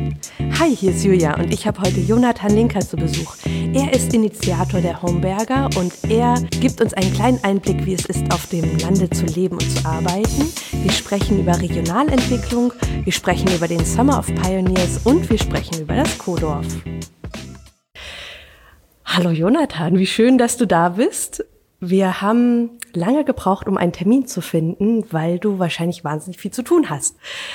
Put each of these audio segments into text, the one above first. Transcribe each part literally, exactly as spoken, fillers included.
Hi, hier ist Julia und ich habe heute Jonathan Linker zu Besuch. Er ist Initiator der Homeberger und er gibt uns einen kleinen Einblick, wie es ist, auf dem Lande zu leben und zu arbeiten. Wir sprechen über Regionalentwicklung, wir sprechen über den Summer of Pioneers und wir sprechen über das Kohdorf. Hallo Jonathan, wie schön, dass du da bist. Wir haben lange gebraucht, um einen Termin zu finden, weil du wahrscheinlich wahnsinnig viel zu tun hast.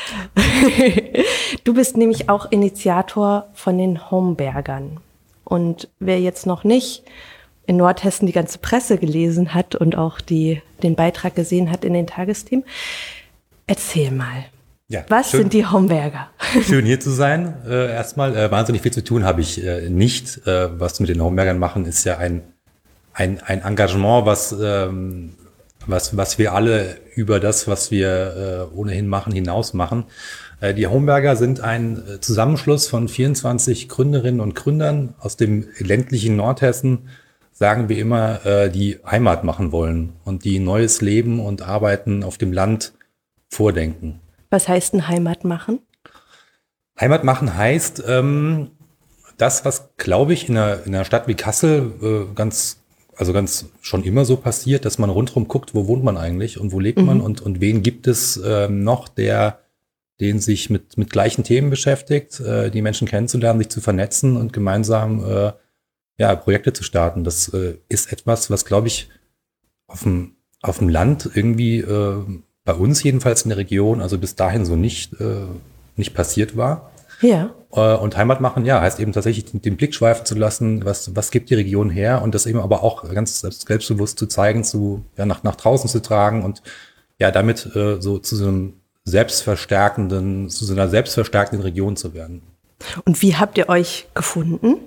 Du bist nämlich auch Initiator von den Homebergern. Und wer jetzt noch nicht in Nordhessen die ganze Presse gelesen hat und auch die, den Beitrag gesehen hat in den Tagesthemen, erzähl mal. Ja, was schön, sind die Homeberger? Schön hier zu sein. Äh, erstmal, äh, wahnsinnig viel zu tun habe ich äh, nicht. Äh, was wir mit den Homebergern machen, ist ja ein Ein, ein Engagement, was, ähm, was, was wir alle über das, was wir äh, ohnehin machen, hinaus machen. Äh, die Homeberger sind ein Zusammenschluss von vierundzwanzig Gründerinnen und Gründern aus dem ländlichen Nordhessen, sagen wir immer, äh, die Heimat machen wollen und die neues Leben und Arbeiten auf dem Land vordenken. Was heißt denn Heimat machen? Heimat machen heißt, ähm, das, was, glaube ich, in einer, in einer Stadt wie Kassel äh, ganz Also ganz schon immer so passiert, dass man rundherum guckt, wo wohnt man eigentlich und wo lebt mhm. man und, und wen gibt es äh, noch, der den sich mit, mit gleichen Themen beschäftigt, äh, die Menschen kennenzulernen, sich zu vernetzen und gemeinsam äh, ja, Projekte zu starten. Das äh, ist etwas, was, glaube ich, auf dem, auf dem Land irgendwie äh, bei uns jedenfalls in der Region, also bis dahin so nicht, äh, nicht passiert war. Ja. Und Heimat machen, ja, heißt eben tatsächlich den Blick schweifen zu lassen, was, was gibt die Region her und das eben aber auch ganz selbstbewusst zu zeigen, zu, ja, nach, nach draußen zu tragen und ja, damit äh, so zu so einem selbstverstärkenden, zu so einer selbstverstärkenden Region zu werden. Und wie habt ihr euch gefunden?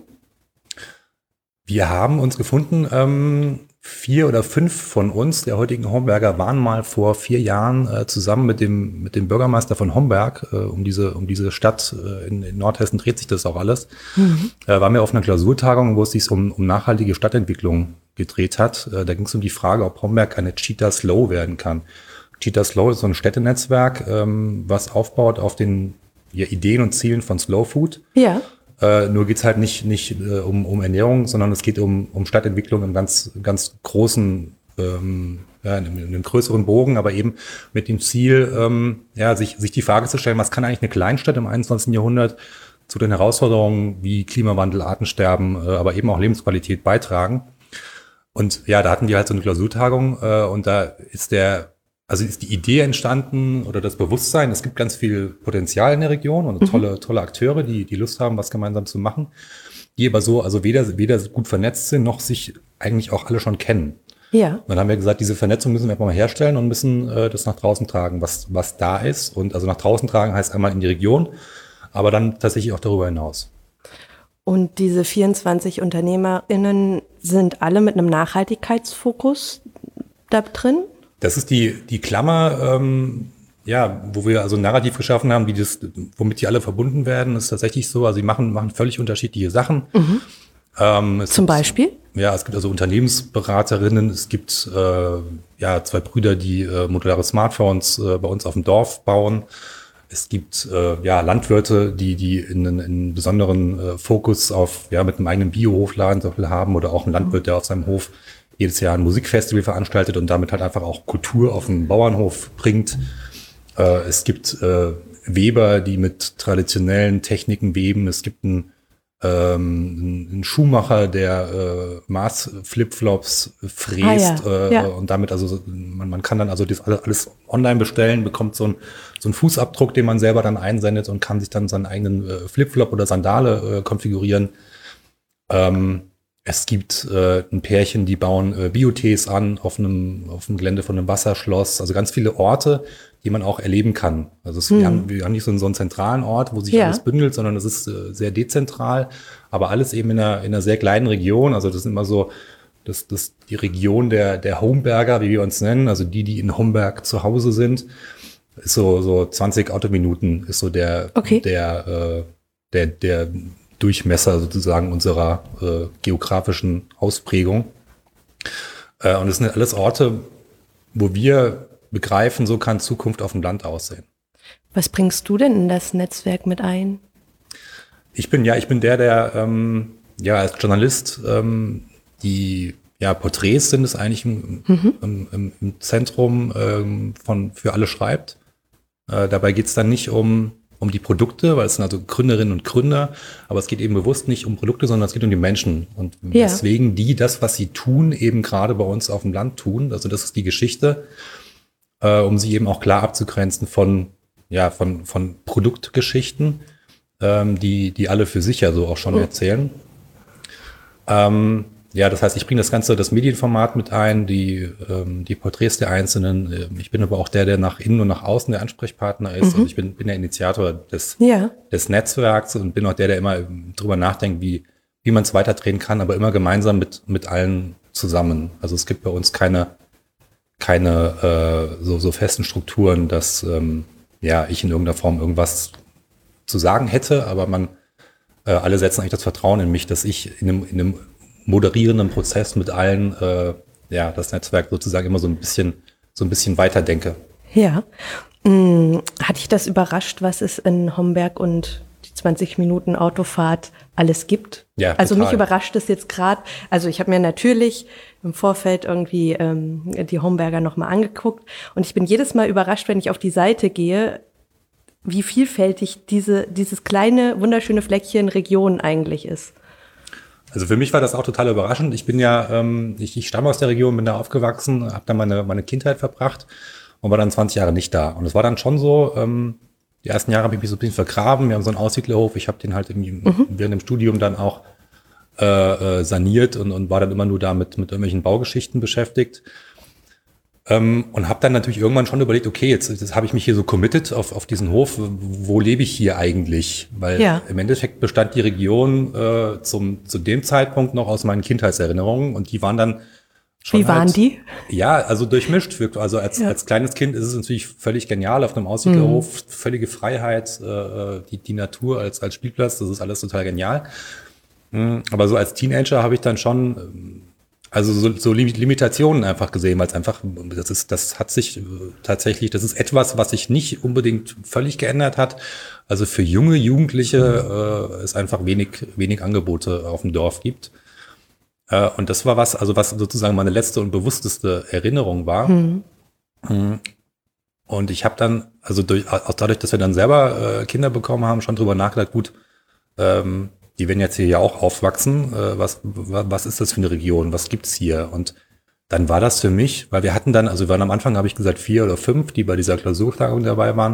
Wir haben uns gefunden, ähm, vier oder fünf von uns, der heutigen Homeberger, waren mal vor vier Jahren äh, zusammen mit dem mit dem Bürgermeister von Homberg, äh, um diese um diese Stadt äh, in, in Nordhessen dreht sich das auch alles, mhm. äh, waren wir auf einer Klausurtagung, wo es sich um, um nachhaltige Stadtentwicklung gedreht hat. Äh, da ging es um die Frage, ob Homberg eine Cheetah Slow werden kann. Cheetah Slow ist so ein Städtenetzwerk, ähm, was aufbaut auf den ja, Ideen und Zielen von Slow Food. Ja. Äh, nur geht's halt nicht nicht äh, um, um Ernährung, sondern es geht um, um Stadtentwicklung im ganz ganz großen, ähm, ja, in, in einem größeren Bogen, aber eben mit dem Ziel, ähm, ja, sich sich die Frage zu stellen, was kann eigentlich eine Kleinstadt im einundzwanzigsten Jahrhundert zu den Herausforderungen wie Klimawandel, Artensterben, äh, aber eben auch Lebensqualität beitragen. Und ja, da hatten wir halt so eine Klausurtagung äh, und da ist der Also ist die Idee entstanden oder das Bewusstsein, es gibt ganz viel Potenzial in der Region und tolle, mhm. tolle Akteure, die, die Lust haben, was gemeinsam zu machen, die aber so, also weder, weder gut vernetzt sind, noch sich eigentlich auch alle schon kennen. Ja. Und dann haben wir gesagt, diese Vernetzung müssen wir einfach mal herstellen und müssen äh, das nach draußen tragen, was, was da ist. Und also nach draußen tragen heißt einmal in die Region, aber dann tatsächlich auch darüber hinaus. Und diese vierundzwanzig UnternehmerInnen sind alle mit einem Nachhaltigkeitsfokus da drin? Das ist die, die Klammer, ähm, ja, wo wir also ein Narrativ geschaffen haben, wie das, womit die alle verbunden werden, ist tatsächlich so. Also sie machen, machen völlig unterschiedliche Sachen. Mhm. Ähm, Zum gibt, Beispiel? Ja, es gibt also Unternehmensberaterinnen, es gibt äh, ja zwei Brüder, die äh, modulare Smartphones äh, bei uns auf dem Dorf bauen. Es gibt äh, ja Landwirte, die die in, in einen besonderen äh, Fokus auf ja mit einem eigenen Biohofladen haben oder auch ein Landwirt, der auf seinem Hof jedes Jahr ein Musikfestival veranstaltet und damit halt einfach auch Kultur auf den Bauernhof bringt. Äh, es gibt äh, Weber, die mit traditionellen Techniken weben. Es gibt einen, ähm, einen Schuhmacher, der äh, Maß-Flipflops fräst ah, ja. Äh, Ja. und damit also man, man kann dann also das alles online bestellen, bekommt so, ein, so einen Fußabdruck, den man selber dann einsendet und kann sich dann seinen eigenen äh, Flipflop oder Sandale äh, konfigurieren. Ähm, Es gibt äh, ein Pärchen, die bauen äh, Biotees an auf einem auf dem Gelände von einem Wasserschloss. Also ganz viele Orte, die man auch erleben kann. Also es, hm. wir, haben, wir haben nicht so einen, so einen zentralen Ort, wo sich ja. alles bündelt, sondern es ist äh, sehr dezentral, aber alles eben in einer, in einer sehr kleinen Region. Also das ist immer so, das, das die Region der, der Homeberger, wie wir uns nennen, also die, die in Homberg zu Hause sind, ist so, so zwanzig Autominuten ist so der, okay. der, äh, der, der Durchmesser sozusagen unserer äh, geografischen Ausprägung. Äh, und es sind alles Orte, wo wir begreifen, so kann Zukunft auf dem Land aussehen. Was bringst du denn in das Netzwerk mit ein? Ich bin ja, ich bin der, der ähm, ja als Journalist ähm, die ja Porträts sind es eigentlich im, mhm. im, im, im Zentrum ähm, von für alle schreibt. Äh, dabei geht es dann nicht um um die Produkte, weil es sind also Gründerinnen und Gründer, aber es geht eben bewusst nicht um Produkte, sondern es geht um die Menschen und ja. Deswegen die das, was sie tun, eben gerade bei uns auf dem Land tun. Also das ist die Geschichte, äh, um sie eben auch klar abzugrenzen von ja von von Produktgeschichten, ähm, die die alle für sich ja so auch schon oh. erzählen. Ähm, ja, das heißt, ich bringe das Ganze, das Medienformat mit ein, die, ähm, die Porträts der Einzelnen. Ich bin aber auch der, der nach innen und nach außen der Ansprechpartner ist. Mhm. Also ich bin, bin der Initiator des, ja. des Netzwerks und bin auch der, der immer drüber nachdenkt, wie, wie man es weiterdrehen kann, aber immer gemeinsam mit, mit allen zusammen. Also es gibt bei uns keine, keine äh, so, so festen Strukturen, dass ähm, ja, ich in irgendeiner Form irgendwas zu sagen hätte, aber man äh, alle setzen eigentlich das Vertrauen in mich, dass ich in einem, in einem moderierenden Prozess mit allen, äh, ja, das Netzwerk sozusagen immer so ein bisschen, so ein bisschen weiterdenke. Ja. Hm, hat dich das überrascht, was es in Homberg und die zwanzig Minuten Autofahrt alles gibt? Ja, also total. Mich überrascht es jetzt gerade, also ich habe mir natürlich im Vorfeld irgendwie ähm, die Homberger nochmal angeguckt und ich bin jedes Mal überrascht, wenn ich auf die Seite gehe, wie vielfältig diese, dieses kleine, wunderschöne Fleckchen Region eigentlich ist. Also für mich war das auch total überraschend. Ich bin ja, ähm, ich, ich stamme aus der Region, bin da aufgewachsen, habe da meine, meine Kindheit verbracht und war dann zwanzig Jahre nicht da. Und es war dann schon so, ähm, die ersten Jahre habe ich mich so ein bisschen vergraben. Wir haben so einen Aussiedlerhof. Ich habe den halt irgendwie mhm. während dem Studium dann auch äh, saniert und, und war dann immer nur da mit, mit irgendwelchen Baugeschichten beschäftigt. Ähm, und habe dann natürlich irgendwann schon überlegt, okay, jetzt, jetzt habe ich mich hier so committed auf, auf diesen Hof, wo lebe ich hier eigentlich? Weil ja. im Endeffekt bestand die Region äh, zum, zu dem Zeitpunkt noch aus meinen Kindheitserinnerungen und die waren dann schon Wie waren halt, die? Ja, also durchmischt. Also als, ja. als kleines Kind ist es natürlich völlig genial auf einem Aussiedlerhof, mhm. völlige Freiheit, äh, die, die Natur als, als Spielplatz, das ist alles total genial. Aber so als Teenager habe ich dann schon Also so, so Limitationen einfach gesehen, weil es einfach, das ist, das hat sich tatsächlich, das ist etwas, was sich nicht unbedingt völlig geändert hat. Also für junge Jugendliche äh, es einfach wenig, wenig Angebote auf dem Dorf gibt. Äh, und das war was, also was sozusagen meine letzte und bewussteste Erinnerung war. Mhm. Und ich habe dann, also durch, auch dadurch, dass wir dann selber äh, Kinder bekommen haben, schon drüber nachgedacht, gut, ähm, die werden jetzt hier ja auch aufwachsen. Was, was ist das für eine Region? Was gibt's hier? Und dann war das für mich, weil wir hatten dann, also wir waren am Anfang, habe ich gesagt, vier oder fünf, die bei dieser Klausurtagung dabei waren.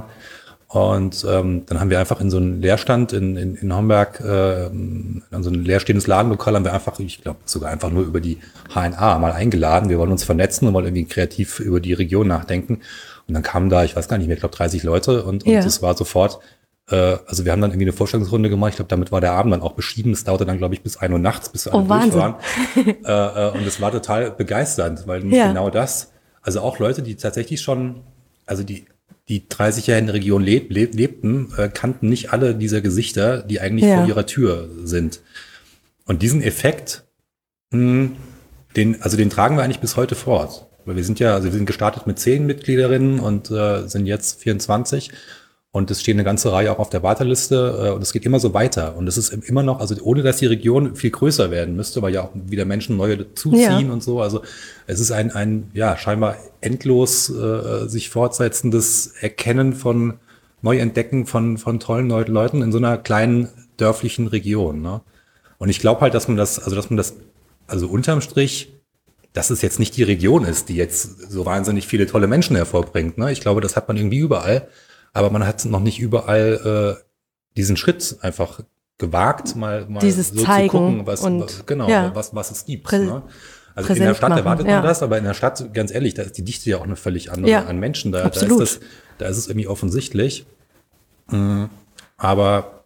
Und ähm, dann haben wir einfach in so einen Leerstand in, in, in Homberg, äh, in so ein leerstehendes Ladenlokal, haben wir einfach, ich glaube sogar einfach nur über die H N A mal eingeladen. Wir wollen uns vernetzen und wollen irgendwie kreativ über die Region nachdenken. Und dann kamen da, ich weiß gar nicht mehr, ich glaube dreißig Leute und, ja. und es war sofort, also wir haben dann irgendwie eine Vorstellungsrunde gemacht. Ich glaube, damit war der Abend dann auch beschieden. Es dauerte dann, glaube ich, bis ein Uhr nachts, bis wir alle oh, durch waren. äh, und es war total begeisternd, weil ja. genau das, also auch Leute, die tatsächlich schon, also die die dreißig Jahre in der Region leb, leb, lebten, äh, kannten nicht alle dieser Gesichter, die eigentlich ja. vor ihrer Tür sind. Und diesen Effekt, mh, den, also den tragen wir eigentlich bis heute fort. Weil wir sind ja, also wir sind gestartet mit zehn Mitgliederinnen und äh, sind jetzt vierundzwanzig. Und es steht eine ganze Reihe auch auf der Warteliste äh, und es geht immer so weiter. Und es ist immer noch, also ohne dass die Region viel größer werden müsste, weil ja auch wieder Menschen neue dazuziehen ja. und so. Also es ist ein, ein ja scheinbar endlos äh, sich fortsetzendes Erkennen von Neuentdecken von von tollen neuen Leuten in so einer kleinen dörflichen Region. Ne? Und ich glaube halt, dass man das, also dass man das, also unterm Strich, dass es jetzt nicht die Region ist, die jetzt so wahnsinnig viele tolle Menschen hervorbringt. Ne? Ich glaube, das hat man irgendwie überall. Aber man hat noch nicht überall äh, diesen Schritt einfach gewagt, mal, mal Dieses so Zeigen zu gucken, was, und, genau, ja. was, was es gibt. Prä- ne? Also in der Stadt machen, erwartet ja. man das, aber in der Stadt, ganz ehrlich, da ist die Dichte ja auch eine völlig andere ja, an Menschen. Da, da absolut. ist das, da ist es irgendwie offensichtlich. Mhm. Aber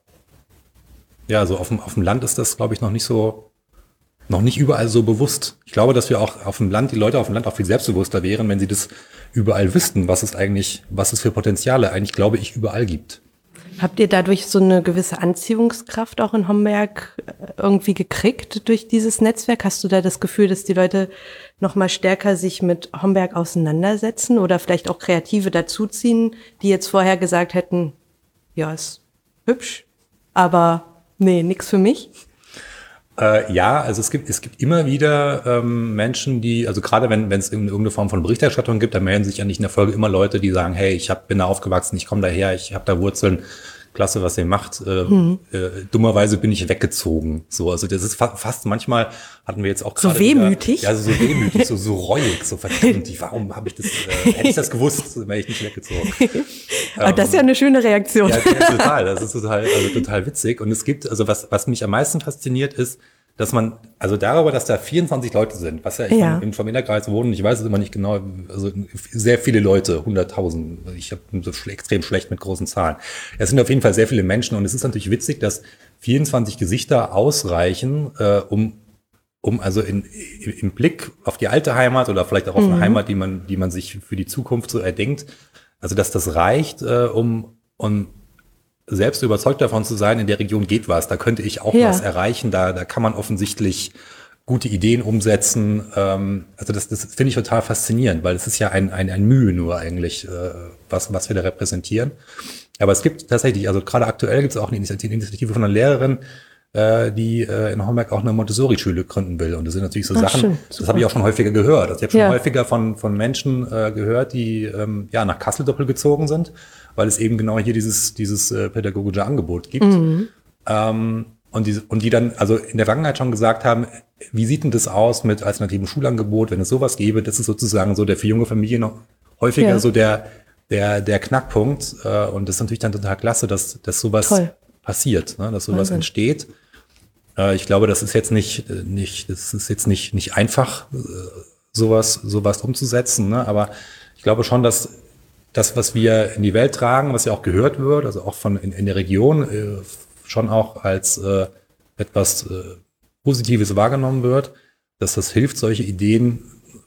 ja, so auf dem, auf dem Land ist das, glaube ich, noch nicht so, noch nicht überall so bewusst. Ich glaube, dass wir auch auf dem Land, die Leute auf dem Land auch viel selbstbewusster wären, wenn sie das überall wüssten, was es eigentlich, was es für Potenziale eigentlich, glaube ich, überall gibt. Habt ihr dadurch so eine gewisse Anziehungskraft auch in Homberg irgendwie gekriegt durch dieses Netzwerk? Hast du da das Gefühl, dass die Leute noch mal stärker sich mit Homberg auseinandersetzen oder vielleicht auch Kreative dazuziehen, die jetzt vorher gesagt hätten, ja, ist hübsch, aber Nee, nix für mich. Äh, ja, also es gibt es gibt immer wieder ähm, Menschen, die, also gerade wenn wenn es irgendeine Form von Berichterstattung gibt, dann melden sich ja nicht in der Folge immer Leute, die sagen, hey, ich hab, bin da aufgewachsen, ich komme daher, ich habe da Wurzeln, klasse, was ihr macht. Äh, mhm. äh, dummerweise bin ich weggezogen. So, also das ist fa- fast manchmal hatten wir jetzt auch gerade so wehmütig, wieder, ja, so, so wehmütig, so so reuig, so verdammt. Warum habe ich das? Äh, hätte ich das gewusst, wäre ich nicht weggezogen. Aber ähm, das ist ja eine schöne Reaktion. Ja, ja, total. Das ist total, also total witzig. Und es gibt, also was was mich am meisten fasziniert ist, dass man, also darüber, dass da vierundzwanzig Leute sind, was ja, ich ja. im Familienkreis wohnen, ich weiß es immer nicht genau, also sehr viele Leute, hunderttausend, ich habe so schle- extrem schlecht mit großen Zahlen. Es sind auf jeden Fall sehr viele Menschen und es ist natürlich witzig, dass vierundzwanzig Gesichter ausreichen, äh, um, um also in, im Blick auf die alte Heimat oder vielleicht auch auf mhm. eine Heimat, die man, die man sich für die Zukunft so erdenkt, also dass das reicht, äh, um, um selbst überzeugt davon zu sein, in der Region geht was, da könnte ich auch ja. was erreichen, da, da kann man offensichtlich gute Ideen umsetzen. Ähm, also das, das finde ich total faszinierend, weil es ist ja ein, ein, ein Mühe nur eigentlich, äh, was, was wir da repräsentieren. Aber es gibt tatsächlich, also gerade aktuell gibt es auch eine Initiative von einer Lehrerin, äh, die äh, in Homberg auch eine Montessori-Schule gründen will. Und das sind natürlich so Ach, Sachen, schön, das habe ich auch schon häufiger gehört. Also ich habe schon ja. häufiger von, von Menschen äh, gehört, die ähm, ja nach Kassel doppelt gezogen sind, weil es eben genau hier dieses dieses äh, pädagogische Angebot gibt. Mhm. Ähm, und, die, und die dann also in der Vergangenheit schon gesagt haben, wie sieht denn das aus mit alternativen Schulangebot, wenn es sowas gäbe? Das ist sozusagen so der für junge Familien noch häufiger ja. so der der der Knackpunkt. Äh, und das ist natürlich dann total klasse, dass, dass sowas Toll. passiert, ne? Dass sowas Wahnsinn. entsteht. Äh, ich glaube, das ist jetzt nicht, nicht das ist jetzt nicht nicht einfach, äh, sowas sowas umzusetzen, ne? Aber ich glaube schon, dass das, was wir in die Welt tragen, was ja auch gehört wird, also auch von in, in der Region, äh, schon auch als äh, etwas äh, Positives wahrgenommen wird, dass das hilft, solche Ideen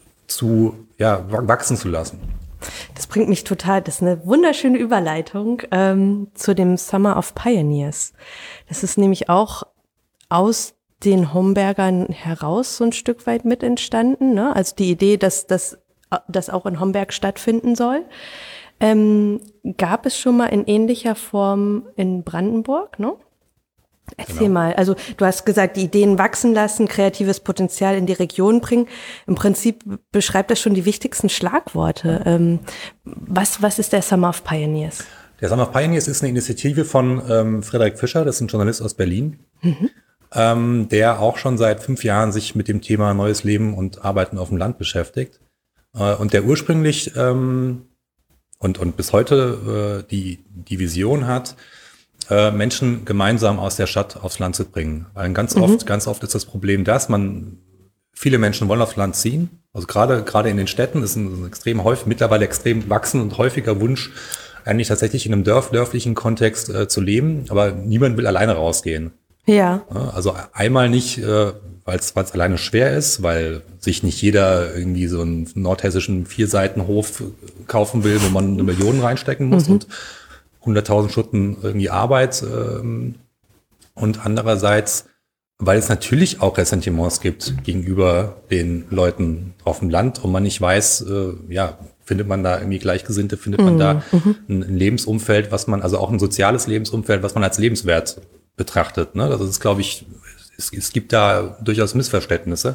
zu ja, wachsen zu lassen. Das bringt mich total, das ist eine wunderschöne Überleitung ähm, zu dem Summer of Pioneers. Das ist nämlich auch aus den Hombergern heraus so ein Stück weit mit entstanden, ne? Also die Idee, dass das das auch in Homberg stattfinden soll. Ähm, gab es schon mal in ähnlicher Form in Brandenburg, ne? Erzähl genau. mal, also du hast gesagt, die Ideen wachsen lassen, kreatives Potenzial in die Region bringen. Im Prinzip beschreibt das schon die wichtigsten Schlagworte. Ähm, was, was ist der Summer of Pioneers? Der Summer of Pioneers ist eine Initiative von ähm, Frederik Fischer, das ist ein Journalist aus Berlin, mhm. ähm, der auch schon seit fünf Jahren sich mit dem Thema neues Leben und Arbeiten auf dem Land beschäftigt. Äh, und der ursprünglich ähm, und, und bis heute äh, die, die Vision hat, Menschen gemeinsam aus der Stadt aufs Land zu bringen. Weil ganz mhm. oft, ganz oft ist das Problem das, man, viele Menschen wollen aufs Land ziehen. Also gerade, gerade in den Städten ist ein, ein extrem häufig, mittlerweile extrem wachsender und häufiger Wunsch, eigentlich tatsächlich in einem dörf, dörflichen Kontext äh, zu leben. Aber niemand will alleine rausgehen. Ja. Also einmal nicht, äh, weil es alleine schwer ist, weil sich nicht jeder irgendwie so einen nordhessischen Vierseitenhof kaufen will, wo man eine Million reinstecken muss mhm. und hunderttausend Stunden irgendwie Arbeit ähm, und andererseits, weil es natürlich auch Ressentiments gibt gegenüber den Leuten auf dem Land und man nicht weiß, äh, ja, findet man da irgendwie Gleichgesinnte, findet man mhm. da ein, ein Lebensumfeld, was man, also auch ein soziales Lebensumfeld, was man als lebenswert betrachtet. Ne? Das ist, glaube ich, es, es gibt da durchaus Missverständnisse.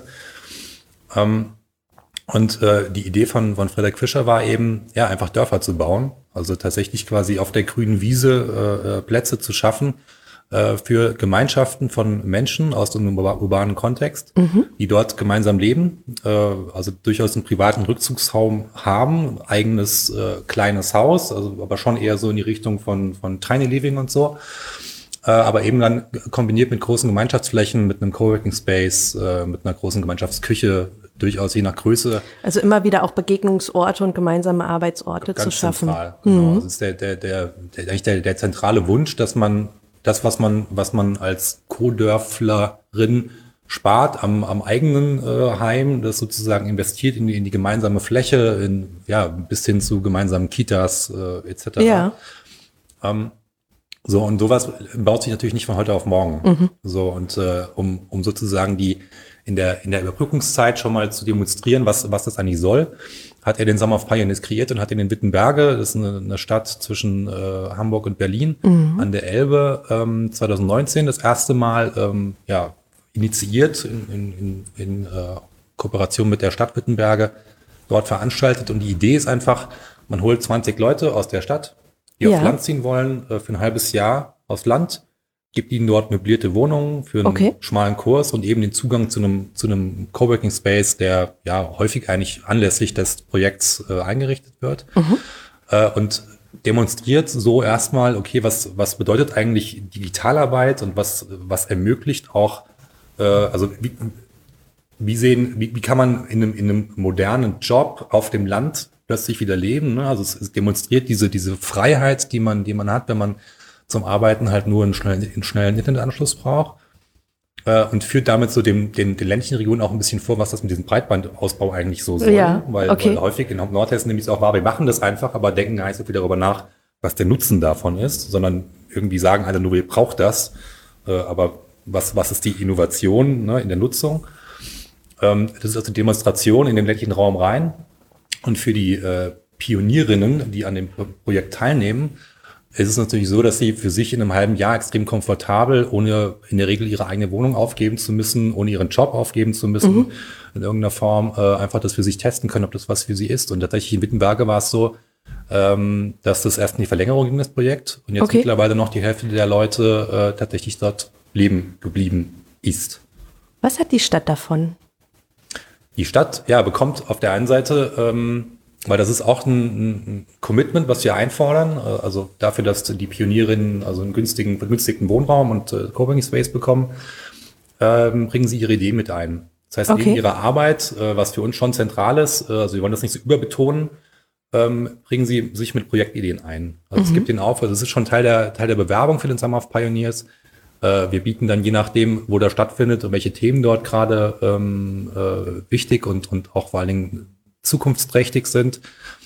Ähm, Und äh, die Idee von, von Frederik Fischer war eben, ja, einfach Dörfer zu bauen. Also tatsächlich quasi auf der grünen Wiese äh, Plätze zu schaffen äh, für Gemeinschaften von Menschen aus einem urbanen Kontext, mhm. die dort gemeinsam leben, äh, also durchaus einen privaten Rückzugsraum haben, eigenes äh, kleines Haus, also aber schon eher so in die Richtung von, von Tiny Living und so. Äh, aber eben dann kombiniert mit großen Gemeinschaftsflächen, mit einem Coworking Space, äh, mit einer großen Gemeinschaftsküche, durchaus je nach Größe. Also immer wieder auch Begegnungsorte und gemeinsame Arbeitsorte ganz zu schaffen. Zentral, genau. Mhm. Das ist der, der, der, der, eigentlich der, der zentrale Wunsch, dass man das, was man, was man als Co-Dörflerin spart am, am eigenen äh, Heim, das sozusagen investiert in die, in die gemeinsame Fläche, in, ja, bis hin zu gemeinsamen Kitas äh, et cetera. Ja. Ähm, so, und sowas baut sich natürlich nicht von heute auf morgen. Mhm. So, und äh, um, um sozusagen die in der, in der Überbrückungszeit schon mal zu demonstrieren, was, was das eigentlich soll, hat er den Summer of Pioneers kreiert und hat ihn in Wittenberge, das ist eine, eine Stadt zwischen äh, Hamburg und Berlin, mhm. an der Elbe, ähm, zwanzig neunzehn das erste Mal ähm, ja, initiiert in, in, in, in äh, Kooperation mit der Stadt Wittenberge dort veranstaltet. Und die Idee ist einfach, man holt zwanzig Leute aus der Stadt, die ja. aufs Land ziehen wollen, äh, für ein halbes Jahr aufs Land, gibt ihnen dort möblierte Wohnungen für einen okay. schmalen Kurs und eben den Zugang zu einem zu einem Coworking Space, der ja häufig eigentlich anlässlich des Projekts äh, eingerichtet wird mhm. äh, und demonstriert so erstmal, okay, was was bedeutet eigentlich Digitalarbeit und was was ermöglicht auch, äh, also wie, wie sehen, wie, wie kann man in einem in einem modernen Job auf dem Land plötzlich wieder leben? Ne? Also es, es demonstriert diese diese Freiheit, die man die man hat, wenn man zum Arbeiten halt nur einen schnellen, einen schnellen Internetanschluss braucht äh, und führt damit so dem, den, den ländlichen Regionen auch ein bisschen vor, was das mit diesem Breitbandausbau eigentlich so soll. Ja, weil, okay. weil häufig in Nordhessen nämlich auch war, wir machen das einfach, aber denken gar nicht so viel darüber nach, was der Nutzen davon ist, sondern irgendwie sagen alle nur, wir brauchen das, äh, aber was, was ist die Innovation, ne, in der Nutzung? Ähm, das ist also eine Demonstration in den ländlichen Raum rein und für die äh, Pionierinnen, die an dem Projekt teilnehmen, es ist natürlich so, dass sie für sich in einem halben Jahr extrem komfortabel, ohne in der Regel ihre eigene Wohnung aufgeben zu müssen, ohne ihren Job aufgeben zu müssen, mhm. in irgendeiner Form äh, einfach das für sich testen können, ob das was für sie ist. Und tatsächlich in Wittenberge war es so, ähm, dass das erst in die Verlängerung ging, das Projekt. Und jetzt okay. mittlerweile noch die Hälfte der Leute äh, tatsächlich dort leben geblieben ist. Was hat die Stadt davon? Die Stadt, ja, bekommt auf der einen Seite... Ähm, weil das ist auch ein, ein Commitment, was wir einfordern, also dafür, dass die Pionierinnen also einen günstigen, vergünstigten Wohnraum und äh, Coworking Space bekommen, ähm, bringen sie ihre Ideen mit ein. Das heißt, okay. neben ihrer Arbeit, äh, was für uns schon zentral ist, äh, also wir wollen das nicht so überbetonen, ähm, bringen sie sich mit Projektideen ein. Also mhm. es gibt den Aufwand, das ist schon Teil der, Teil der Bewerbung für den Summer of Pioneers. Äh, wir bieten dann je nachdem, wo der stattfindet und welche Themen dort gerade ähm, äh, wichtig und, und auch vor allen Dingen zukunftsträchtig sind,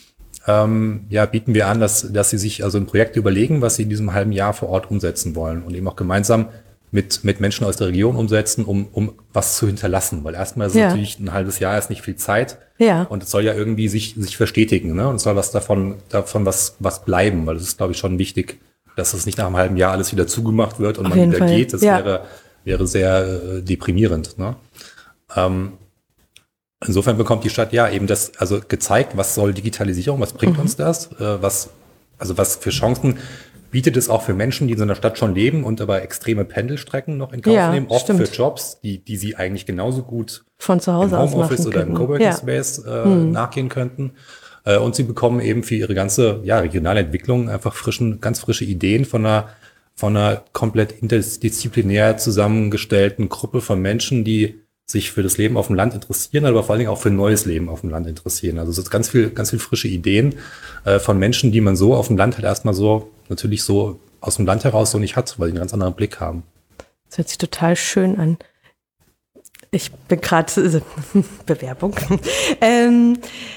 ähm, ja, bieten wir an, dass, dass sie sich also ein Projekt überlegen, was sie in diesem halben Jahr vor Ort umsetzen wollen und eben auch gemeinsam mit, mit Menschen aus der Region umsetzen, um, um was zu hinterlassen. Weil erstmal ist ja. natürlich ein halbes Jahr ist nicht viel Zeit. Ja. Und es soll ja irgendwie sich, sich verstetigen, ne? Und es soll was davon, davon was, was bleiben, weil das ist, glaube ich, schon wichtig, dass es nicht nach einem halben Jahr alles wieder zugemacht wird und Auf man wieder Fall. geht. Das ja. wäre, wäre sehr äh, deprimierend, ne? Ähm, Insofern bekommt die Stadt ja eben das, also gezeigt, was soll Digitalisierung, was bringt mhm. uns das, äh, was, also was für Chancen bietet es auch für Menschen, die in so einer Stadt schon leben und aber extreme Pendelstrecken noch in Kauf ja, nehmen, oft stimmt. für Jobs, die, die sie eigentlich genauso gut von zu Hause im Homeoffice aus oder im Coworking ja. Space äh, mhm. nachgehen könnten. Äh, und sie bekommen eben für ihre ganze, ja, regionale Entwicklung einfach frischen, ganz frische Ideen von einer, von einer komplett interdisziplinär zusammengestellten Gruppe von Menschen, die sich für das Leben auf dem Land interessieren, aber vor allen Dingen auch für ein neues Leben auf dem Land interessieren. Also es ist ganz viel, ganz viel frische Ideen äh, von Menschen, die man so auf dem Land halt erstmal so, natürlich so aus dem Land heraus so nicht hat, weil die einen ganz anderen Blick haben. Das hört sich total schön an. Ich bin gerade, also, Bewerbung. ähm,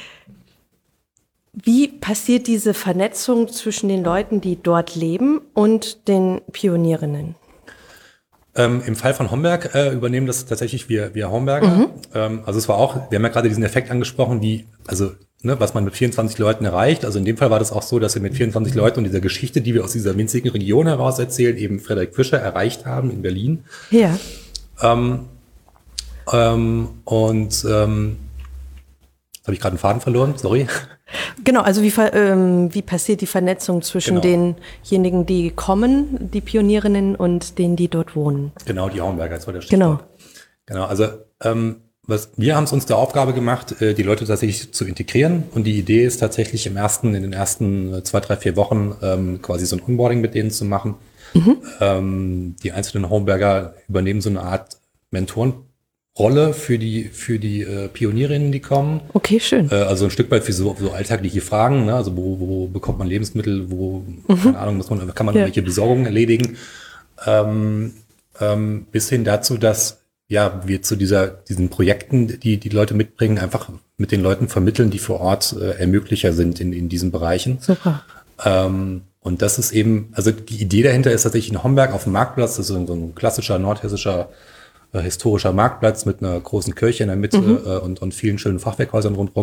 wie passiert diese Vernetzung zwischen den Leuten, die dort leben und den Pionierinnen? Ähm, Im Fall von Homberg äh, übernehmen das tatsächlich wir, wir Homberger. Mhm. Ähm, also es war auch, wir haben ja gerade diesen Effekt angesprochen, wie, also ne, was man mit vierundzwanzig Leuten erreicht. Also in dem Fall war das auch so, dass wir mit vierundzwanzig Leuten und dieser Geschichte, die wir aus dieser winzigen Region heraus erzählen, eben Frederik Fischer erreicht haben in Berlin. Ja. Ähm, ähm, und ähm, habe ich gerade einen Faden verloren, sorry. Genau, also wie, ähm, wie passiert die Vernetzung zwischen genau. denjenigen, die kommen, die Pionierinnen, und denen, die dort wohnen? Genau, die Homberger, das war der Stichwort. Genau. Genau, also ähm, was, wir haben es uns der Aufgabe gemacht, äh, die Leute tatsächlich zu integrieren. Und die Idee ist tatsächlich im ersten, in den ersten zwei, drei, vier Wochen ähm, quasi so ein Onboarding mit denen zu machen. Mhm. Ähm, die einzelnen Homberger übernehmen so eine Art Mentoren Rolle für die für die äh, Pionierinnen, die kommen. Okay, schön. Äh, also ein Stück weit für so, so alltägliche Fragen, ne? Also wo, wo bekommt man Lebensmittel, wo, mhm. keine Ahnung, muss man, kann man ja. irgendwelche Besorgungen erledigen, ähm, ähm, bis hin dazu, dass ja wir zu dieser diesen Projekten, die die Leute mitbringen, einfach mit den Leuten vermitteln, die vor Ort äh, Ermöglicher sind in in diesen Bereichen. Super. Ähm, und das ist eben, also die Idee dahinter ist tatsächlich in Homberg auf dem Marktplatz, das ist so ein klassischer nordhessischer historischer Marktplatz mit einer großen Kirche in der Mitte mhm. äh, und, und vielen schönen Fachwerkhäusern rundherum.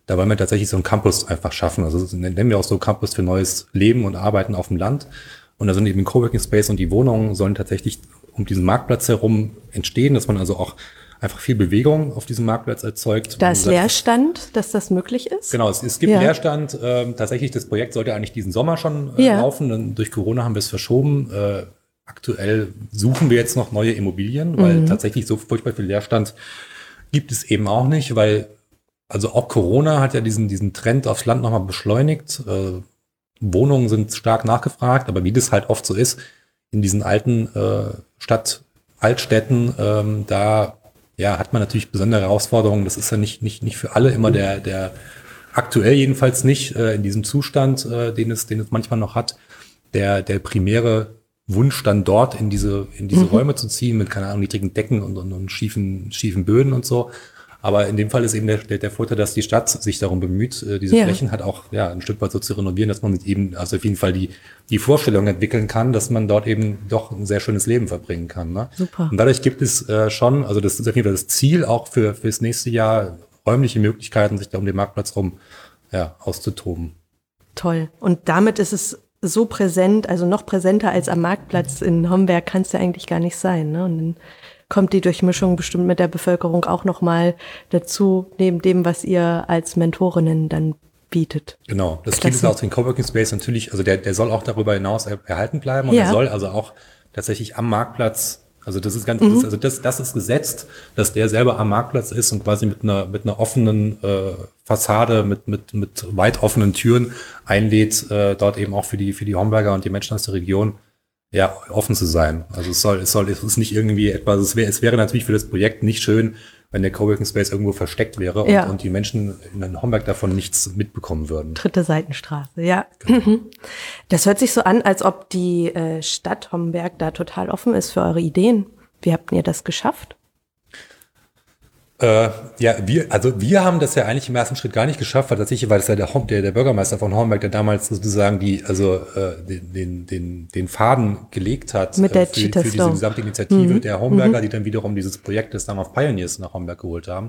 Da wollen wir tatsächlich so einen Campus einfach schaffen. Also das nennen wir auch so Campus für neues Leben und Arbeiten auf dem Land. Und da sind eben Coworking Space und die Wohnungen sollen tatsächlich um diesen Marktplatz herum entstehen, dass man also auch einfach viel Bewegung auf diesem Marktplatz erzeugt. Da ist Leerstand, dass das möglich ist? Genau, es, es gibt ja. Leerstand. Ähm, tatsächlich, das Projekt sollte eigentlich diesen Sommer schon äh, ja. laufen. Dann durch Corona haben wir es verschoben. Äh, aktuell suchen wir jetzt noch neue Immobilien, weil mhm. tatsächlich so furchtbar viel Leerstand gibt es eben auch nicht, weil also auch Corona hat ja diesen, diesen Trend aufs Land nochmal beschleunigt. Äh, Wohnungen sind stark nachgefragt, aber wie das halt oft so ist, in diesen alten äh, Stadt, Altstädten, ähm, da ja, hat man natürlich besondere Herausforderungen. Das ist ja nicht, nicht, nicht für alle immer der, der aktuell jedenfalls nicht äh, in diesem Zustand, äh, den es, den es manchmal noch hat, der, der primäre Wunsch dann dort in diese, in diese mhm. Räume zu ziehen mit, keine Ahnung, niedrigen Decken und, und, und schiefen, schiefen Böden und so. Aber in dem Fall ist eben der, der, der Vorteil, dass die Stadt sich darum bemüht, äh, diese ja. Flächen halt auch ja ein Stück weit so zu renovieren, dass man eben also auf jeden Fall die die Vorstellung entwickeln kann, dass man dort eben doch ein sehr schönes Leben verbringen kann. Ne? Super. Und dadurch gibt es äh, schon, also das ist auf jeden Fall das Ziel auch für fürs nächste Jahr, räumliche Möglichkeiten, sich da um den Marktplatz rum ja auszutoben. Toll. Und damit ist es so präsent, also noch präsenter als am Marktplatz in Homberg kann es ja eigentlich gar nicht sein. Ne? Und dann kommt die Durchmischung bestimmt mit der Bevölkerung auch nochmal dazu, neben dem, was ihr als Mentorinnen dann bietet. Genau, das Ziel ist auch den Coworking Space natürlich, also der, der soll auch darüber hinaus er, erhalten bleiben und ja. er soll also auch tatsächlich am Marktplatz, also das ist ganz, mhm. das, also das, das ist gesetzt, dass der selber am Marktplatz ist und quasi mit einer, mit einer offenen äh, Fassade, mit, mit, mit weit offenen Türen einlädt, äh, dort eben auch für die, für die Homberger und die Menschen aus der Region ja, offen zu sein. Also es soll, es soll, es ist nicht irgendwie etwas, es wäre, es wäre natürlich für das Projekt nicht schön, wenn der Coworking Space irgendwo versteckt wäre und, ja. und die Menschen in Homberg davon nichts mitbekommen würden. Dritte Seitenstraße, ja. Genau. Das hört sich so an, als ob die äh, Stadt Homberg da total offen ist für eure Ideen. Wie habt ihr das geschafft? Äh, ja, wir, also wir haben das ja eigentlich im ersten Schritt gar nicht geschafft, weil tatsächlich war das ja der, der, der Bürgermeister von Homberg, der damals sozusagen die, also äh, den, den, den, den Faden gelegt hat mit der äh, für, für diese gesamte Initiative mhm. der Homberger, mhm. die dann wiederum dieses Projekt des Summer of Pioneers nach Homberg geholt haben.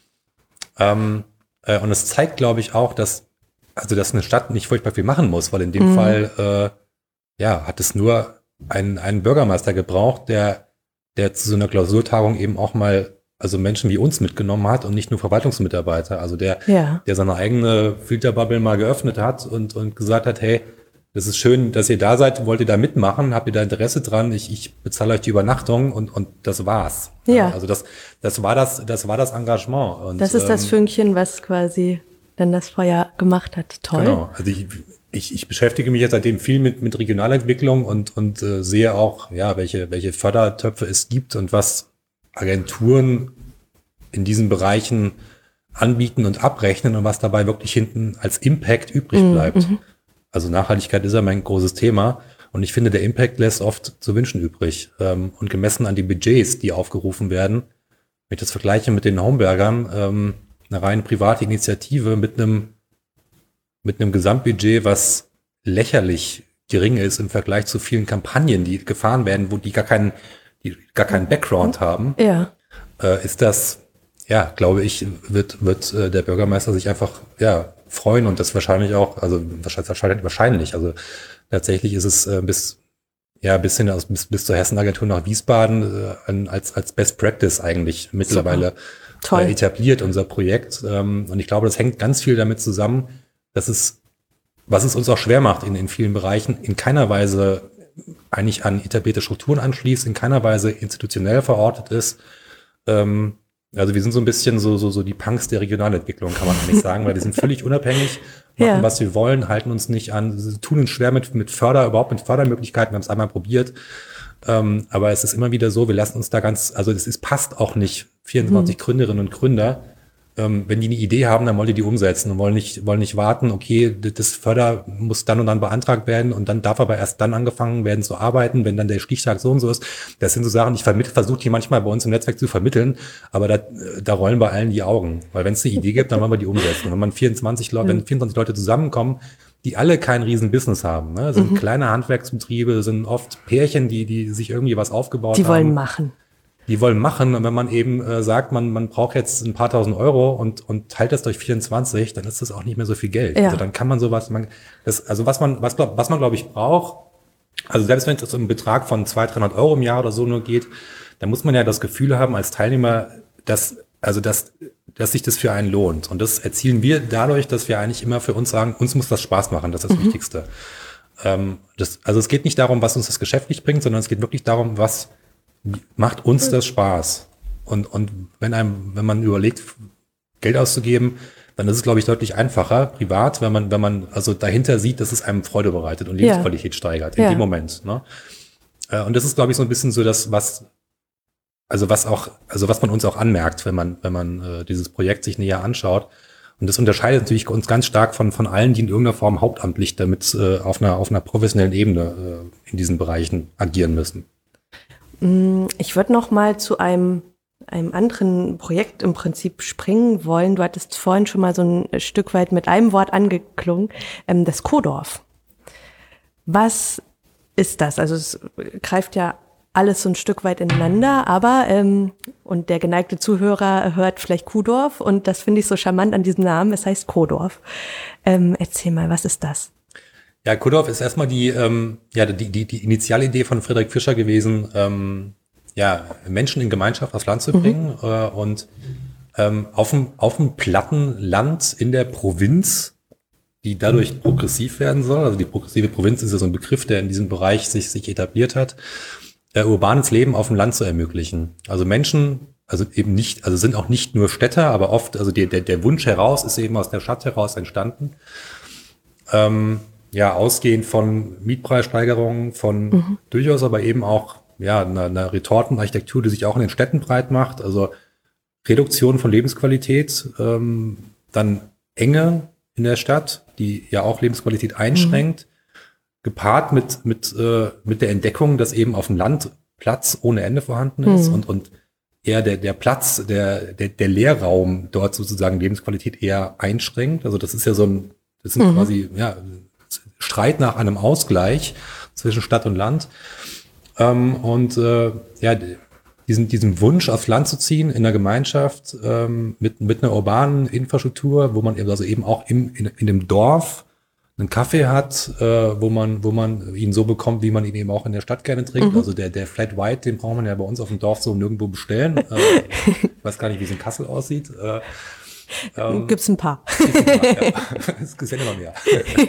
Ähm, äh, und es zeigt, glaube ich, auch, dass also dass eine Stadt nicht furchtbar viel machen muss, weil in dem mhm. Fall äh, ja hat es nur einen, einen Bürgermeister gebraucht, der, der zu so einer Klausurtagung eben auch mal also Menschen wie uns mitgenommen hat und nicht nur Verwaltungsmitarbeiter, also der, ja. der seine eigene Filterbubble mal geöffnet hat und, und gesagt hat, hey, das ist schön, dass ihr da seid, wollt ihr da mitmachen, habt ihr da Interesse dran, ich, ich bezahle euch die Übernachtung und, und das war's. Ja. Also das, das war das, das war das Engagement. Und, das ist ähm, das Fünkchen, was quasi dann das Feuer gemacht hat. Toll. Genau. Also ich, ich, ich beschäftige mich jetzt seitdem viel mit, mit Regionalentwicklung und, und äh, sehe auch, ja, welche, welche Fördertöpfe es gibt und was Agenturen in diesen Bereichen anbieten und abrechnen und was dabei wirklich hinten als Impact übrig bleibt. Mhm. Also Nachhaltigkeit ist ja mein großes Thema und ich finde, der Impact lässt oft zu wünschen übrig. Ähm, und gemessen an die Budgets, die aufgerufen werden, wenn ich das vergleiche mit den Hombergern, ähm, eine rein private Initiative mit einem mit einem Gesamtbudget, was lächerlich gering ist im Vergleich zu vielen Kampagnen, die gefahren werden, wo die gar keinen die gar keinen Background haben, ja. äh, ist das, ja, glaube ich, wird wird äh, der Bürgermeister sich einfach ja freuen und das wahrscheinlich auch, also wahrscheinlich, wahrscheinlich also tatsächlich ist es äh, bis ja bis hin aus bis, bis zur Hessenagentur nach Wiesbaden äh, als als Best Practice eigentlich mittlerweile äh, etabliert unser Projekt ähm, und ich glaube, das hängt ganz viel damit zusammen, dass es was es uns auch schwer macht in in vielen Bereichen in keiner Weise eigentlich an etablierte Strukturen anschließt, in keiner Weise institutionell verortet ist. Ähm, also wir sind so ein bisschen so, so, so die Punks der Regionalentwicklung, kann man eigentlich sagen, weil wir sind völlig unabhängig, machen, ja. was wir wollen, halten uns nicht an, tun uns schwer mit, mit Förder, überhaupt mit Fördermöglichkeiten, wir haben es einmal probiert. Ähm, aber es ist immer wieder so, wir lassen uns da ganz, also es ist, passt auch nicht, vierundzwanzig mhm. Gründerinnen und Gründer. Ähm, wenn die eine Idee haben, dann wollen die die umsetzen und wollen nicht, wollen nicht warten, okay, das Förder muss dann und dann beantragt werden und dann darf aber erst dann angefangen werden zu arbeiten, wenn dann der Stichtag so und so ist. Das sind so Sachen, ich vermittle, versuche die manchmal bei uns im Netzwerk zu vermitteln, aber da, da rollen bei allen die Augen. Weil wenn es eine Idee gibt, dann wollen wir die umsetzen. Und wenn man vierundzwanzig Leute, wenn vierundzwanzig Leute zusammenkommen, die alle kein riesen Business haben, ne? Sind mhm. kleine Handwerksbetriebe, sind oft Pärchen, die, die sich irgendwie was aufgebaut die haben. Die wollen machen. die wollen machen. Und wenn man eben äh, sagt, man, man braucht jetzt ein paar tausend Euro und, und teilt das durch vierundzwanzig, dann ist das auch nicht mehr so viel Geld. Ja. Also dann kann man sowas, man, das, also was man, was, was man glaube ich braucht, also selbst wenn es um einen Betrag von zweihundert, dreihundert Euro im Jahr oder so nur geht, dann muss man ja das Gefühl haben als Teilnehmer, dass, also dass, dass sich das für einen lohnt. Und das erzielen wir dadurch, dass wir eigentlich immer für uns sagen, uns muss das Spaß machen, das ist das mhm. Wichtigste. Ähm, das, also es geht nicht darum, was uns das geschäftlich bringt, sondern es geht wirklich darum, was macht uns das Spaß. Und, und wenn einem, wenn man überlegt, Geld auszugeben, dann ist es, glaube ich, deutlich einfacher, privat, wenn man, wenn man also dahinter sieht, dass es einem Freude bereitet und Lebensqualität ja. steigert in ja. dem Moment. Ne? Und das ist, glaube ich, so ein bisschen so das, was, also was auch, also was man uns auch anmerkt, wenn man, wenn man äh, dieses Projekt sich näher anschaut. Und das unterscheidet natürlich uns ganz stark von, von allen, die in irgendeiner Form hauptamtlich damit äh, auf einer, auf einer professionellen Ebene äh, in diesen Bereichen agieren müssen. Ich würde noch mal zu einem, einem anderen Projekt im Prinzip springen wollen. Du hattest vorhin schon mal so ein Stück weit mit einem Wort angeklungen, ähm, das Kodorf. Was ist das? Also es greift ja alles so ein Stück weit ineinander, aber ähm, und der geneigte Zuhörer hört vielleicht Kuhdorf und das finde ich so charmant an diesem Namen, es heißt Kodorf. Ähm, erzähl mal, was ist das? Ja, Kodorf ist erstmal die, ähm, ja, die, die, die Initialidee von Friedrich Fischer gewesen, ähm, ja, Menschen in Gemeinschaft aufs Land zu bringen mhm. äh, und ähm, auf dem, auf dem platten Land in der Provinz, die dadurch progressiv werden soll. Also die progressive Provinz ist ja so ein Begriff, der in diesem Bereich sich, sich etabliert hat, äh, urbanes Leben auf dem Land zu ermöglichen. Also Menschen, also eben nicht, also sind auch nicht nur Städter, aber oft, also der, der, der Wunsch heraus ist eben aus der Stadt heraus entstanden. Ähm, Ja, ausgehend von Mietpreissteigerungen, von mhm. durchaus aber eben auch ja einer, einer Retortenarchitektur, die sich auch in den Städten breit macht. Also Reduktion von Lebensqualität, ähm, dann Enge in der Stadt, die ja auch Lebensqualität einschränkt, mhm. gepaart mit mit äh, mit der Entdeckung, dass eben auf dem Land Platz ohne Ende vorhanden ist mhm. und und eher der der Platz, der der der Leerraum dort sozusagen Lebensqualität eher einschränkt. Also das ist ja so ein, das sind mhm. quasi ja Streit nach einem Ausgleich zwischen Stadt und Land. Ähm, und äh, ja, diesen, diesen Wunsch, aufs Land zu ziehen, in einer Gemeinschaft, ähm, mit, mit einer urbanen Infrastruktur, wo man eben, also eben auch im, in, in dem Dorf einen Kaffee hat, äh, wo man, wo man ihn so bekommt, wie man ihn eben auch in der Stadt gerne trinkt. Mhm. Also der, der Flat White, den braucht man ja bei uns auf dem Dorf so nirgendwo bestellen. äh, ich weiß gar nicht, wie es in Kassel aussieht. Äh, Ähm, Gibt's ein paar. Gibt's ein paar ja. Es ist ja immer mehr.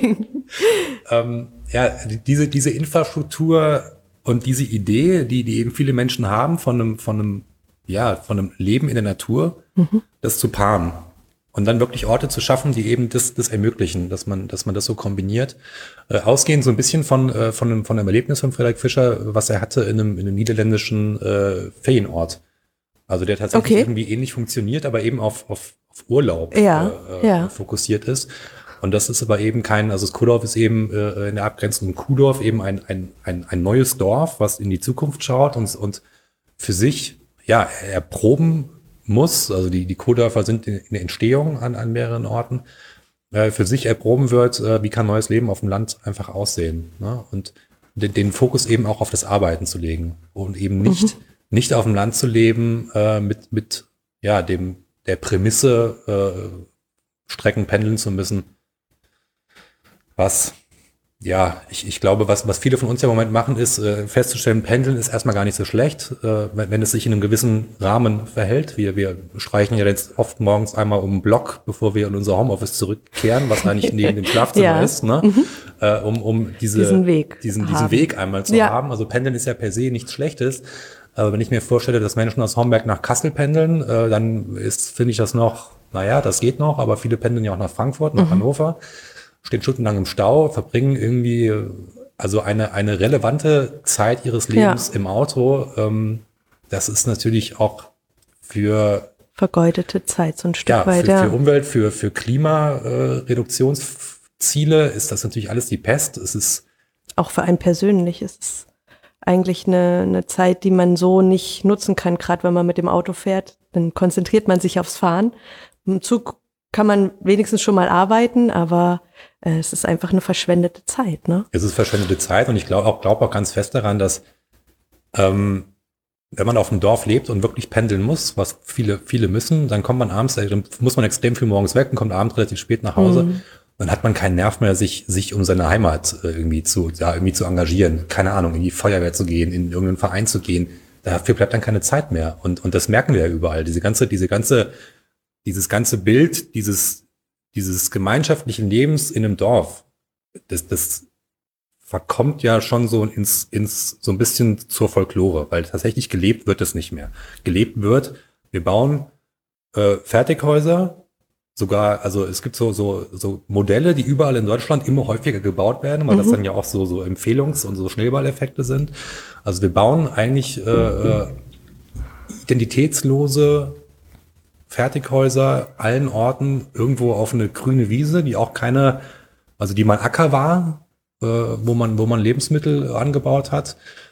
ähm, ja, diese, diese Infrastruktur und diese Idee, die, die eben viele Menschen haben von einem, von einem, ja, von einem Leben in der Natur, mhm. das zu paaren. Und dann wirklich Orte zu schaffen, die eben das, das ermöglichen, dass man, dass man das so kombiniert. Äh, ausgehend so ein bisschen von, äh, von einem, von einem Erlebnis von Friedrich Fischer, was er hatte in einem, in einem niederländischen äh, Ferienort. Also der tatsächlich okay. irgendwie ähnlich funktioniert, aber eben auf, auf, auf Urlaub ja, äh, ja. fokussiert ist. Und das ist aber eben kein, also das Kodorf ist eben äh, in der Abgrenzung Kuhdorf eben ein, ein, ein, ein neues Dorf, was in die Zukunft schaut und, und für sich ja erproben muss. Also die, die Kodörfer sind in, in der Entstehung an, an mehreren Orten. Äh, für sich erproben wird, äh, wie kann neues Leben auf dem Land einfach aussehen. Ne? Und den, den Fokus eben auch auf das Arbeiten zu legen und eben nicht mhm. nicht auf dem Land zu leben, äh, mit, mit, ja, dem, der Prämisse, äh, Strecken pendeln zu müssen. Was, ja, ich, ich glaube, was, was viele von uns ja im Moment machen, ist, äh, festzustellen, Pendeln ist erstmal gar nicht so schlecht, äh, wenn, wenn es sich in einem gewissen Rahmen verhält. Wir, wir streichen ja jetzt oft morgens einmal um den Block, bevor wir in unser Homeoffice zurückkehren, was eigentlich neben dem Schlafzimmer ja. ist, ne? Mhm. Äh, um, um diese, diesen Weg, diesen, diesen Weg einmal zu ja. haben. Also Pendeln ist ja per se nichts Schlechtes. Aber wenn ich mir vorstelle, dass Menschen aus Homberg nach Kassel pendeln, äh, dann ist, finde ich das noch, naja, das geht noch, aber viele pendeln ja auch nach Frankfurt, nach mhm. Hannover, stehen stundenlang im Stau, verbringen irgendwie, also eine, eine relevante Zeit ihres Lebens ja. im Auto. Ähm, das ist natürlich auch für vergeudete Zeit, so ein Stück ja, weit. Für, ja, für Umwelt, für, für Klimareduktionsziele ist das natürlich alles die Pest. Es ist auch für einen persönlich ist es eigentlich eine, eine Zeit, die man so nicht nutzen kann, gerade wenn man mit dem Auto fährt. Dann konzentriert man sich aufs Fahren. Im Zug kann man wenigstens schon mal arbeiten, aber äh, es ist einfach eine verschwendete Zeit, ne? Es ist verschwendete Zeit und ich glaube auch, glaube auch ganz fest daran, dass ähm, wenn man auf dem Dorf lebt und wirklich pendeln muss, was viele, viele müssen, dann kommt man abends, dann muss man extrem viel morgens weg und kommt abends relativ spät nach Hause. Mhm. Dann hat man keinen Nerv mehr, sich, sich um seine Heimat irgendwie zu, ja, irgendwie zu engagieren. Keine Ahnung, in die Feuerwehr zu gehen, in irgendeinen Verein zu gehen. Dafür bleibt dann keine Zeit mehr. Und, und das merken wir ja überall. Diese ganze, diese ganze, dieses ganze Bild, dieses, dieses gemeinschaftlichen Lebens in einem Dorf, das, das verkommt ja schon so ins, ins, so ein bisschen zur Folklore, weil tatsächlich gelebt wird es nicht mehr. Gelebt wird, wir bauen äh, Fertighäuser, sogar, also es gibt so, so, so Modelle, die überall in Deutschland immer häufiger gebaut werden, weil mhm. das dann ja auch so, so Empfehlungs- und so Schneeballeffekte sind. Also wir bauen eigentlich äh, äh, identitätslose Fertighäuser allen Orten irgendwo auf eine grüne Wiese, die auch keine, also die mal Acker war, äh, wo man, wo man Lebensmittel angebaut hat.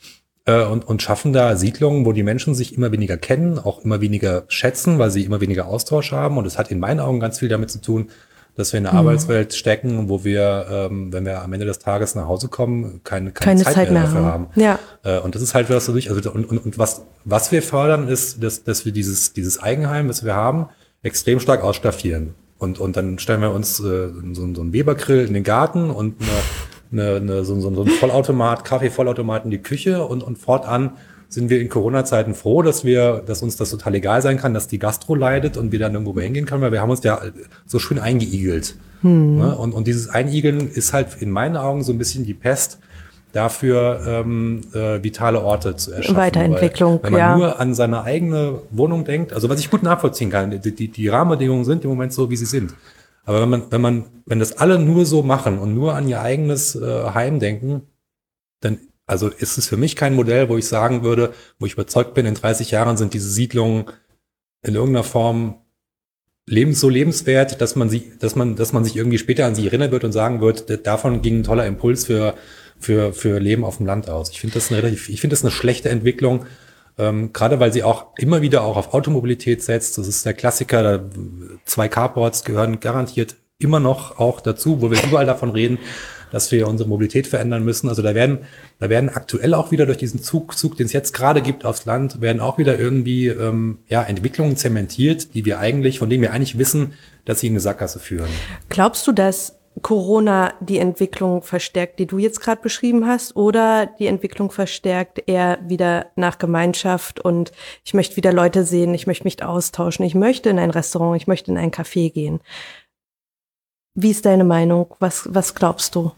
Und, und schaffen da Siedlungen, wo die Menschen sich immer weniger kennen, auch immer weniger schätzen, weil sie immer weniger Austausch haben. Und es hat in meinen Augen ganz viel damit zu tun, dass wir in eine mhm. Arbeitswelt stecken, wo wir, ähm, wenn wir am Ende des Tages nach Hause kommen, keine, keine, keine Zeit, Zeit mehr dafür haben. Ja. Äh, und das ist halt was dadurch. Also und, und, und was was wir fördern, ist, dass, dass wir dieses dieses Eigenheim, das wir haben, extrem stark ausstaffieren. Und und dann stellen wir uns äh, so, so einen Webergrill in den Garten und eine Eine, eine, so, so, so ein Vollautomat, Kaffee-Vollautomat in die Küche und, und fortan sind wir in Corona-Zeiten froh, dass wir, dass uns das total egal sein kann, dass die Gastro leidet und wir dann irgendwo hingehen können, weil wir haben uns ja so schön eingeigelt. Hm. Ne? Und, und dieses Einigeln ist halt in meinen Augen so ein bisschen die Pest dafür, ähm, äh, vitale Orte zu erschaffen. Weiterentwicklung, weil, wenn man ja. nur an seine eigene Wohnung denkt, also was ich gut nachvollziehen kann, die, die, die Rahmenbedingungen sind im Moment so, wie sie sind. Aber wenn man, wenn man, wenn das alle nur so machen und nur an ihr eigenes äh, Heim denken, dann, also ist es für mich kein Modell, wo ich sagen würde, wo ich überzeugt bin, in dreißig Jahren sind diese Siedlungen in irgendeiner Form lebens so lebenswert, dass man sie, dass man, dass man sich irgendwie später an sie erinnern wird und sagen wird, davon ging ein toller Impuls für, für, für Leben auf dem Land aus. Ich finde das eine relativ, ich finde das eine schlechte Entwicklung. Ähm, gerade weil sie auch immer wieder auch auf Automobilität setzt. Das ist der Klassiker, da, zwei Carports gehören garantiert immer noch auch dazu, wo wir überall davon reden, dass wir unsere Mobilität verändern müssen. Also da werden, da werden aktuell auch wieder durch diesen Zug, Zug, den es jetzt gerade gibt aufs Land, werden auch wieder irgendwie ähm, ja, Entwicklungen zementiert, die wir eigentlich, von denen wir eigentlich wissen, dass sie in eine Sackgasse führen. Glaubst du, dass Corona die Entwicklung verstärkt, die du jetzt gerade beschrieben hast, oder die Entwicklung verstärkt eher wieder nach Gemeinschaft und ich möchte wieder Leute sehen, ich möchte mich austauschen, ich möchte in ein Restaurant, ich möchte in ein Café gehen? Wie ist deine Meinung? Was, was glaubst du?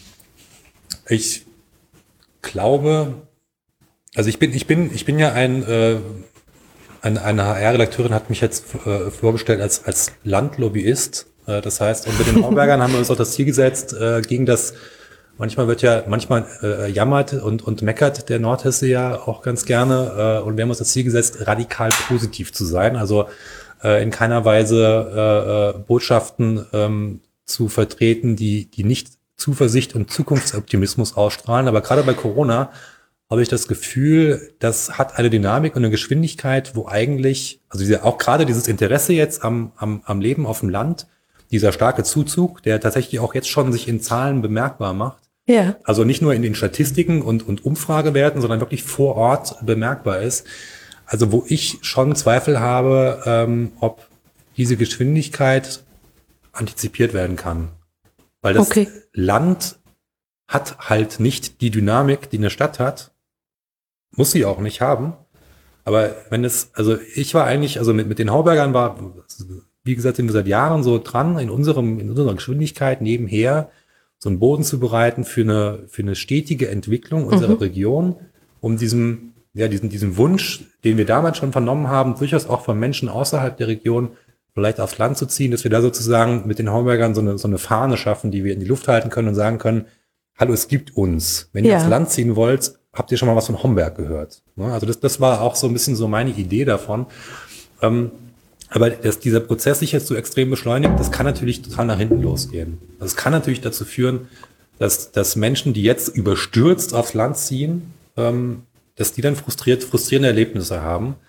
Ich glaube, also ich bin, ich bin, ich bin ja ein, äh, eine, eine H R-Redakteurin hat mich jetzt äh, vorgestellt als, als Landlobbyist. Das heißt, und mit den Hombergern haben wir uns auch das Ziel gesetzt, äh, gegen das, manchmal wird ja, manchmal äh, jammert und, und meckert der Nordhesse ja auch ganz gerne, äh, und wir haben uns das Ziel gesetzt, radikal positiv zu sein, also äh, in keiner Weise äh, Botschaften ähm, zu vertreten, die, die nicht Zuversicht und Zukunftsoptimismus ausstrahlen, aber gerade bei Corona habe ich das Gefühl, das hat eine Dynamik und eine Geschwindigkeit, wo eigentlich, also diese, auch gerade dieses Interesse jetzt am, am, am Leben auf dem Land, dieser starke Zuzug, der tatsächlich auch jetzt schon sich in Zahlen bemerkbar macht. Ja. Also nicht nur in den Statistiken und, und Umfragewerten, sondern wirklich vor Ort bemerkbar ist. Also wo ich schon Zweifel habe, ähm, ob diese Geschwindigkeit antizipiert werden kann. Weil das okay. Land hat halt nicht die Dynamik, die eine Stadt hat. Muss sie auch nicht haben. Aber wenn es, also ich war eigentlich, also mit, mit den Haubergern war, wie gesagt, sind wir seit Jahren so dran, in unserem, in unserer Geschwindigkeit nebenher so einen Boden zu bereiten für eine, für eine stetige Entwicklung unserer mhm. Region, um diesem, ja, diesen, diesen Wunsch, den wir damals schon vernommen haben, durchaus auch von Menschen außerhalb der Region vielleicht aufs Land zu ziehen, dass wir da sozusagen mit den Haubergern so eine, so eine Fahne schaffen, die wir in die Luft halten können und sagen können, hallo, es gibt uns. Wenn ihr ja. aufs Land ziehen wollt, habt ihr schon mal was von Homberg gehört? Also das, das war auch so ein bisschen so meine Idee davon. Ähm, Aber dass dieser Prozess sich jetzt so extrem beschleunigt, das kann natürlich total nach hinten losgehen. Das kann natürlich dazu führen, dass, dass Menschen, die jetzt überstürzt aufs Land ziehen, ähm, dass die dann frustriert, frustrierende Erlebnisse haben.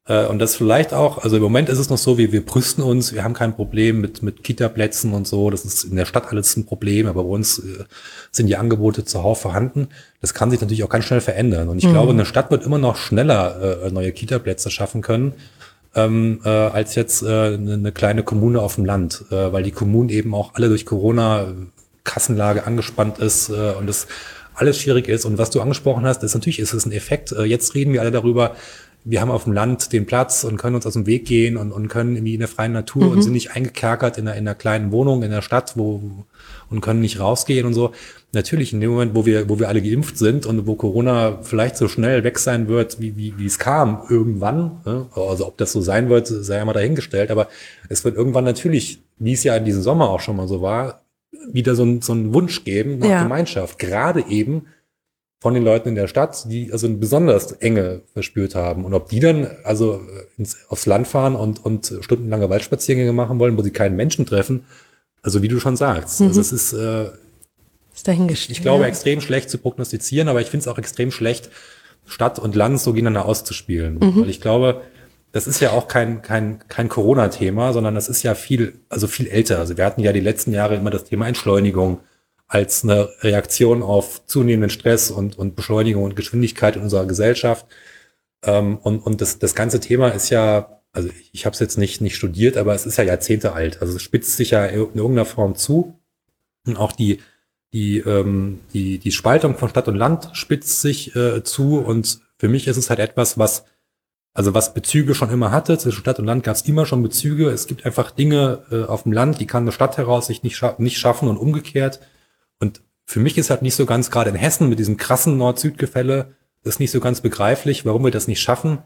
Und das vielleicht auch, also im Moment ist es noch so, wir, wir brüsten uns, wir haben kein Problem mit, mit Kita-Plätzen und so. Das ist in der Stadt alles ein Problem, aber bei uns äh, sind die Angebote zuhauf vorhanden. Das kann sich natürlich auch ganz schnell verändern. Und ich mhm. glaube, eine Stadt wird immer noch schneller äh, neue Kita-Plätze schaffen können, ähm, äh, als jetzt äh, eine, eine kleine Kommune auf dem Land, äh, weil die Kommunen eben auch alle durch Corona Kassenlage angespannt ist äh, und das alles schwierig ist. Und was du angesprochen hast, ist natürlich ist es ein Effekt. Äh, jetzt reden wir alle darüber, wir haben auf dem Land den Platz und können uns aus dem Weg gehen und, und können irgendwie in der freien Natur mhm. und sind nicht eingekerkert in einer, in einer kleinen Wohnung in der Stadt, wo und können nicht rausgehen und so. Natürlich in dem Moment, wo wir, wo wir alle geimpft sind und wo Corona vielleicht so schnell weg sein wird, wie, wie, wie es kam, irgendwann, ne? Also ob das so sein wird, sei ja mal dahingestellt, aber es wird irgendwann natürlich, wie es ja in diesem Sommer auch schon mal so war, wieder so ein, so einen Wunsch geben nach ja. Gemeinschaft. Gerade eben von den Leuten in der Stadt, die also eine besonders Enge verspürt haben. Und ob die dann also ins, aufs Land fahren und, und stundenlange Waldspaziergänge machen wollen, wo sie keinen Menschen treffen, also wie du schon sagst. Mhm. Also es ist, äh, ist dahingestellt. Ich, ich glaube, ja. extrem schlecht zu prognostizieren, aber ich finde es auch extrem schlecht, Stadt und Land so gegeneinander auszuspielen. Mhm. Weil ich glaube, das ist ja auch kein, kein, kein Corona-Thema, sondern das ist ja viel, also viel älter. Also wir hatten ja die letzten Jahre immer das Thema Entschleunigung als eine Reaktion auf zunehmenden Stress und, und Beschleunigung und Geschwindigkeit in unserer Gesellschaft. Ähm, und und das, das ganze Thema ist ja, also ich, ich habe es jetzt nicht, nicht studiert, aber es ist ja Jahrzehnte alt. Also es spitzt sich ja in irgendeiner Form zu. Und auch die, die, ähm, die, die Spaltung von Stadt und Land spitzt sich äh, zu. Und für mich ist es halt etwas, was, also was Bezüge schon immer hatte. Zwischen Stadt und Land gab es immer schon Bezüge. Es gibt einfach Dinge äh, auf dem Land, die kann eine Stadt heraus sich nicht, scha- nicht schaffen und umgekehrt. Und für mich ist halt nicht so ganz, gerade in Hessen mit diesem krassen Nord-Süd-Gefälle, ist nicht so ganz begreiflich, warum wir das nicht schaffen,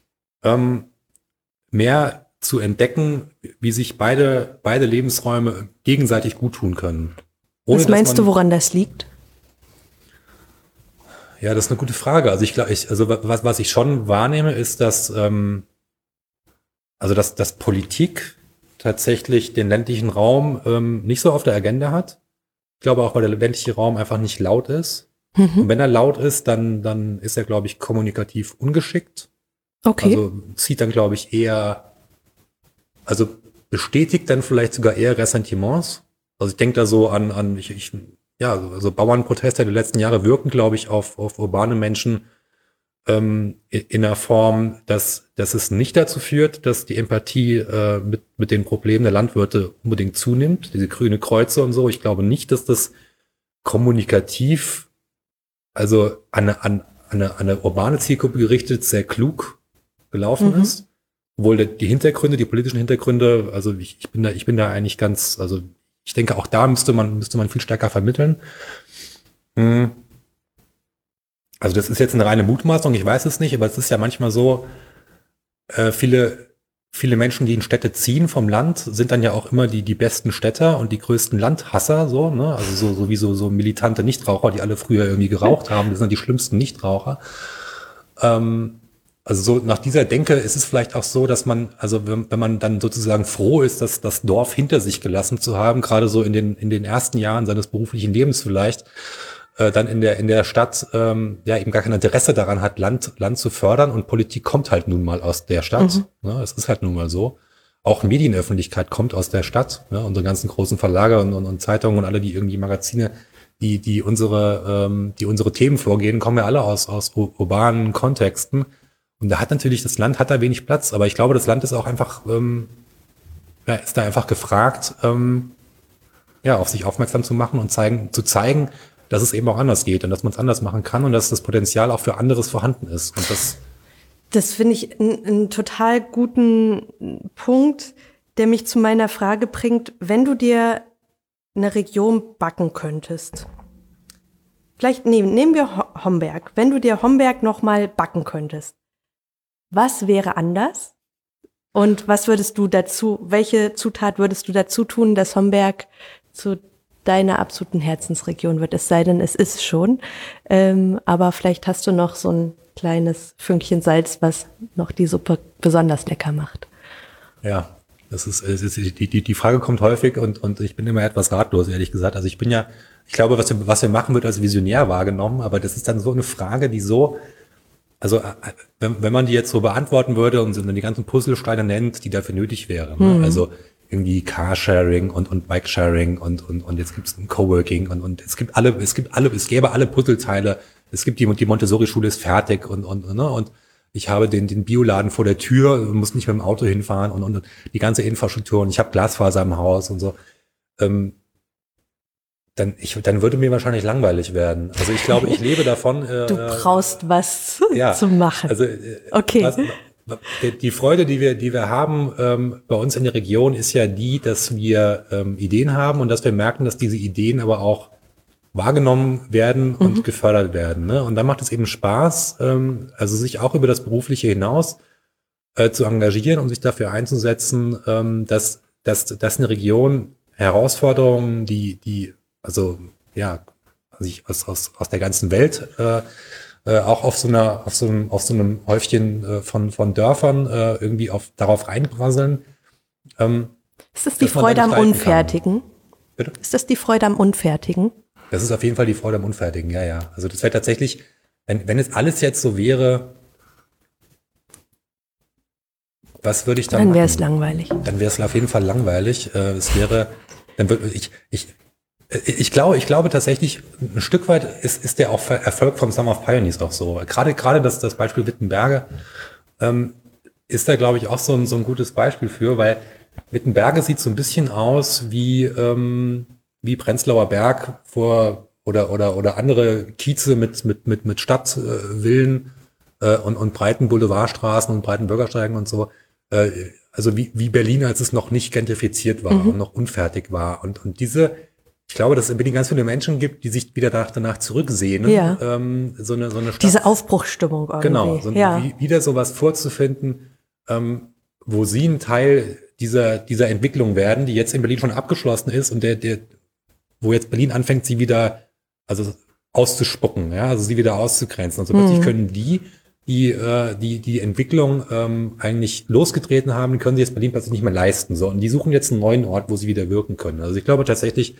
ähm, mehr zu entdecken, wie sich beide, beide Lebensräume gegenseitig gut tun können. Ohne, was meinst man, du, woran das liegt? Ja, das ist eine gute Frage. Also ich glaube, ich, also was, was ich schon wahrnehme, ist, dass, ähm, also dass, dass Politik tatsächlich den ländlichen Raum ähm, nicht so auf der Agenda hat. Ich glaube auch, weil der ländliche Raum einfach nicht laut ist. Mhm. Und wenn er laut ist, dann, dann ist er, glaube ich, kommunikativ ungeschickt. Okay. Also zieht dann, glaube ich, eher, also bestätigt dann vielleicht sogar eher Ressentiments. Also ich denke da so an, an ich, ich, ja, also Bauernproteste der letzten Jahre wirken, glaube ich, auf, auf urbane Menschen ähm, in einer Form, dass, dass es nicht dazu führt, dass die Empathie äh, mit, mit den Problemen der Landwirte unbedingt zunimmt, diese grüne Kreuze und so. Ich glaube nicht, dass das kommunikativ, also an eine, an eine, an eine urbane Zielgruppe gerichtet, sehr klug gelaufen mhm. ist. Obwohl die Hintergründe, die politischen Hintergründe, also ich, ich bin da, ich bin da eigentlich ganz, also ich denke, auch da müsste man, müsste man viel stärker vermitteln. Hm. Also das ist jetzt eine reine Mutmaßung, ich weiß es nicht, aber es ist ja manchmal so, äh, viele, viele Menschen, die in Städte ziehen vom Land, sind dann ja auch immer die, die besten Städter und die größten Landhasser, so, ne? Also so, so wie so, so militante Nichtraucher, die alle früher irgendwie geraucht haben, das sind die schlimmsten Nichtraucher. Ähm, also so nach dieser Denke ist es vielleicht auch so, dass man, also wenn, wenn man dann sozusagen froh ist, dass das Dorf hinter sich gelassen zu haben, gerade so in den, in den ersten Jahren seines beruflichen Lebens vielleicht, dann in der in der Stadt ähm, ja eben gar kein Interesse daran hat, Land Land zu fördern, und Politik kommt halt nun mal aus der Stadt. Mhm. Ne? Es ist halt nun mal so. Auch Medienöffentlichkeit kommt aus der Stadt. Ne? Unsere ganzen großen Verlage und, und, und Zeitungen und alle, die irgendwie Magazine, die die unsere ähm, die unsere Themen vorgehen, kommen ja alle aus aus urbanen Kontexten. Und da hat natürlich das Land hat da wenig Platz. Aber ich glaube, das Land ist auch einfach ähm, ja, ist da einfach gefragt, ähm, ja, auf sich aufmerksam zu machen und zeigen zu zeigen, dass es eben auch anders geht und dass man es anders machen kann und dass das Potenzial auch für anderes vorhanden ist. Und das das finde ich einen total guten Punkt, der mich zu meiner Frage bringt, wenn du dir eine Region backen könntest. Vielleicht nehmen, nehmen wir Homberg. Wenn du dir Homberg nochmal backen könntest, was wäre anders? Und was würdest du dazu, welche Zutat würdest du dazu tun, dass Homberg zu deiner absoluten Herzensregion wird, es sei denn, es ist schon. Ähm, aber vielleicht hast du noch so ein kleines Fünkchen Salz, was noch die Suppe besonders lecker macht. Ja, das ist, es ist die, die, die Frage kommt häufig und, und ich bin immer etwas ratlos, ehrlich gesagt. Also ich bin ja, ich glaube, was wir, was wir machen, wird als visionär wahrgenommen, aber das ist dann so eine Frage, die so, also wenn, wenn man die jetzt so beantworten würde und so die ganzen Puzzlesteine nennt, die dafür nötig wären, ne? Mhm. Also irgendwie Carsharing und und Bikesharing und und und jetzt gibt's ein Coworking und und es gibt alle es gibt alle es gäbe alle Puzzleteile. Es gibt die die Montessori-Schule ist fertig und und ne und ich habe den den Bioladen vor der Tür, muss nicht mit dem Auto hinfahren und und die ganze Infrastruktur und ich habe Glasfaser im Haus und so. Ähm, Dann, ich, dann würde mir wahrscheinlich langweilig werden. Also ich glaube, ich lebe davon. Äh, du brauchst was ja, zu machen. Also äh, okay. Was, die Freude, die wir, die wir haben ähm, bei uns in der Region, ist ja die, dass wir ähm, Ideen haben und dass wir merken, dass diese Ideen aber auch wahrgenommen werden und mhm. gefördert werden. Ne? Und dann macht es eben Spaß, ähm, also sich auch über das Berufliche hinaus äh, zu engagieren und sich dafür einzusetzen, ähm, dass, dass, dass eine Region Herausforderungen, die, die also ja, sich aus, aus, aus der ganzen Welt äh, äh, auch auf so einer, auf so einem, auf so einem Häufchen äh, von, von Dörfern äh, irgendwie auf, darauf reinprasseln. Ähm, ist das die Freude am Unfertigen? Bitte? Ist das die Freude am Unfertigen? Das ist auf jeden Fall die Freude am Unfertigen, ja, ja. Also das wäre tatsächlich, wenn, wenn es alles jetzt so wäre, was würde ich dann Dann wäre es langweilig. Dann wäre es auf jeden Fall langweilig. Äh, es wäre, dann würde ich, ich, Ich glaube, ich glaube tatsächlich, ein Stück weit ist, ist der auch Erfolg vom Summer of Pioneers auch so. Gerade, gerade das, das Beispiel Wittenberge ähm, ist da, glaube ich, auch so ein, so ein gutes Beispiel für, weil Wittenberge sieht so ein bisschen aus wie, ähm, wie Prenzlauer Berg vor, oder, oder, oder andere Kieze mit, mit, mit, mit Stadtvillen äh, und, und breiten Boulevardstraßen und breiten Bürgersteigen und so. Äh, also wie, wie Berlin, als es noch nicht gentrifiziert war mhm. und noch unfertig war. Und, und diese, ich glaube, dass es in Berlin ganz viele Menschen gibt, die sich wieder danach, danach zurücksehen. Ja. Ähm, so eine, so eine Stadt. Diese Aufbruchsstimmung irgendwie. Genau, so ja. wie, wieder sowas vorzufinden, ähm, wo sie ein Teil dieser, dieser Entwicklung werden, die jetzt in Berlin schon abgeschlossen ist und der, der, wo jetzt Berlin anfängt, sie wieder, also auszuspucken, ja, also sie wieder auszugrenzen. Also plötzlich mhm. können die, die, äh, die, die Entwicklung ähm, eigentlich losgetreten haben, können sie jetzt Berlin plötzlich nicht mehr leisten. So, und die suchen jetzt einen neuen Ort, wo sie wieder wirken können. Also ich glaube tatsächlich,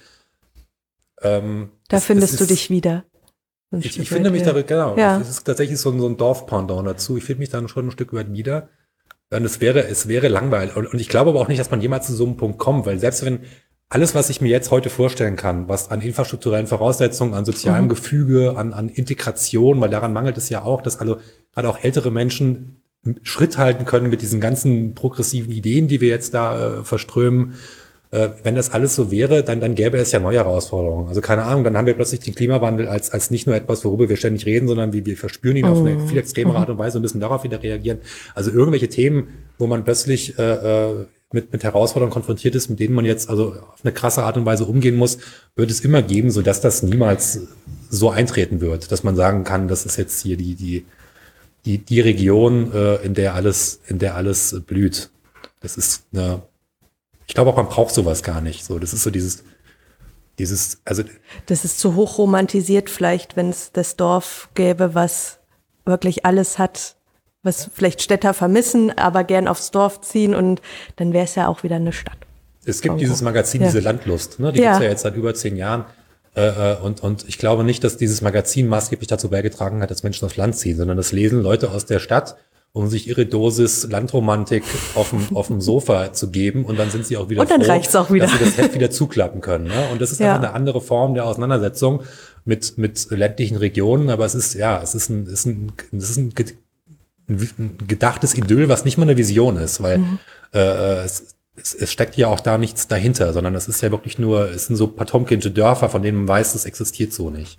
Ähm, da es, findest es du ist, dich wieder. Ich, ich finde mich ja. da, genau, ja. es ist tatsächlich so ein, so ein Dorfpendant dazu. Ich finde mich dann schon ein Stück weit wieder. Und es wäre, es wäre langweilig. Und, und ich glaube aber auch nicht, dass man jemals zu so einem Punkt kommt, weil selbst wenn alles, was ich mir jetzt heute vorstellen kann, was an infrastrukturellen Voraussetzungen, an sozialem mhm. Gefüge, an, an Integration, weil daran mangelt es ja auch, dass alle, gerade auch ältere Menschen Schritt halten können mit diesen ganzen progressiven Ideen, die wir jetzt da äh, verströmen. Äh, wenn das alles so wäre, dann, dann gäbe es ja neue Herausforderungen. Also keine Ahnung, dann haben wir plötzlich den Klimawandel als, als nicht nur etwas, worüber wir ständig reden, sondern wie wir verspüren ihn mm. auf eine viel extremere Art und Weise und müssen darauf wieder reagieren. Also irgendwelche Themen, wo man plötzlich äh, mit, mit Herausforderungen konfrontiert ist, mit denen man jetzt also auf eine krasse Art und Weise umgehen muss, wird es immer geben, sodass das niemals so eintreten wird, dass man sagen kann, das ist jetzt hier die, die, die, die Region, äh, in der alles, in der alles blüht. Das ist eine Ich glaube auch, man braucht sowas gar nicht. So, das ist so dieses, dieses, also. Das ist zu hoch romantisiert vielleicht, wenn es das Dorf gäbe, was wirklich alles hat, was vielleicht Städter vermissen, aber gern aufs Dorf ziehen und dann wäre es ja auch wieder eine Stadt. Es gibt dieses Magazin, ja. diese Landlust, ne? Die ja. gibt es ja jetzt seit über zehn Jahren. Äh, und, und ich glaube nicht, dass dieses Magazin maßgeblich dazu beigetragen hat, dass Menschen aufs Land ziehen, sondern das lesen Leute aus der Stadt, um sich ihre Dosis Landromantik auf dem, auf dem Sofa zu geben und dann sind sie auch wieder und dann froh, reicht's auch wieder. dass sie das Heft wieder zuklappen können. Ne? Und das ist ja. einfach eine andere Form der Auseinandersetzung mit, mit ländlichen Regionen, aber es ist, ja, es ist ein, es ist ein, es ist ein, ein gedachtes Idyll, was nicht mal eine Vision ist, weil mhm. äh, es, es, es steckt ja auch da nichts dahinter, sondern es ist ja wirklich nur, es sind so Potomkinsche Dörfer, von denen man weiß, das existiert so nicht.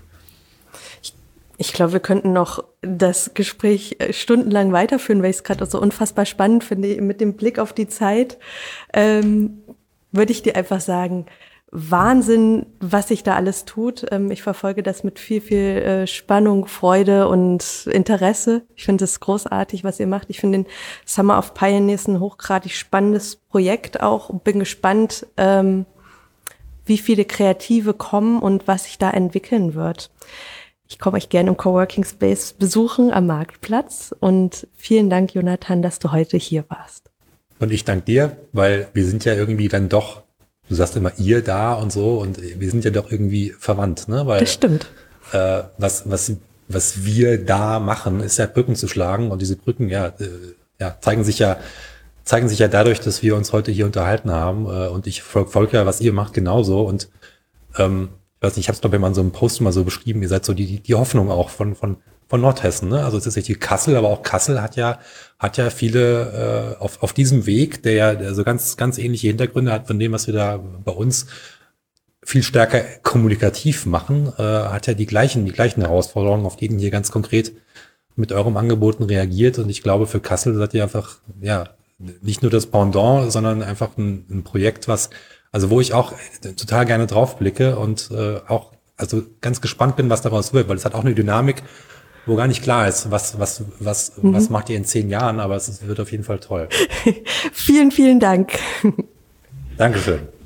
Ich glaube, wir könnten noch das Gespräch stundenlang weiterführen, weil ich es gerade so unfassbar spannend finde. Mit dem Blick auf die Zeit ähm, würde ich dir einfach sagen, Wahnsinn, was sich da alles tut. Ähm, ich verfolge das mit viel, viel äh, Spannung, Freude und Interesse. Ich finde es großartig, was ihr macht. Ich finde den Summer of Pioneers ein hochgradig spannendes Projekt auch und bin gespannt, ähm, wie viele Kreative kommen und was sich da entwickeln wird. Ich komme euch gerne im Coworking Space besuchen am Marktplatz und vielen Dank, Jonathan, dass du heute hier warst. Und ich danke dir, weil wir sind ja irgendwie dann doch, du sagst immer ihr da und so und wir sind ja doch irgendwie verwandt, ne? Weil, das stimmt. Äh, was, was, was wir da machen, ist ja Brücken zu schlagen. Und diese Brücken, ja, äh, ja, zeigen sich ja, zeigen sich ja dadurch, dass wir uns heute hier unterhalten haben. Äh, und ich folge ja, was ihr macht, genauso. Und ähm, ich weiß nicht, ich habe es glaube ich mal in so einem Post mal so beschrieben, ihr seid so die, die Hoffnung auch von, von, von Nordhessen, ne? Also es ist richtig Kassel, aber auch Kassel hat ja, hat ja viele äh, auf, auf diesem Weg, der ja der so ganz, ganz ähnliche Hintergründe hat von dem, was wir da bei uns viel stärker kommunikativ machen, äh, hat ja die gleichen, die gleichen Herausforderungen, auf denen ihr ganz konkret mit eurem Angeboten reagiert. Und ich glaube, für Kassel seid ihr einfach, ja, nicht nur das Pendant, sondern einfach ein, ein Projekt, was, also wo ich auch total gerne drauf blicke und äh, auch, also ganz gespannt bin, was daraus wird, weil es hat auch eine Dynamik, wo gar nicht klar ist, was, was, was, mhm. was macht ihr in zehn Jahren, aber es wird auf jeden Fall toll. Vielen, vielen Dank. Dankeschön.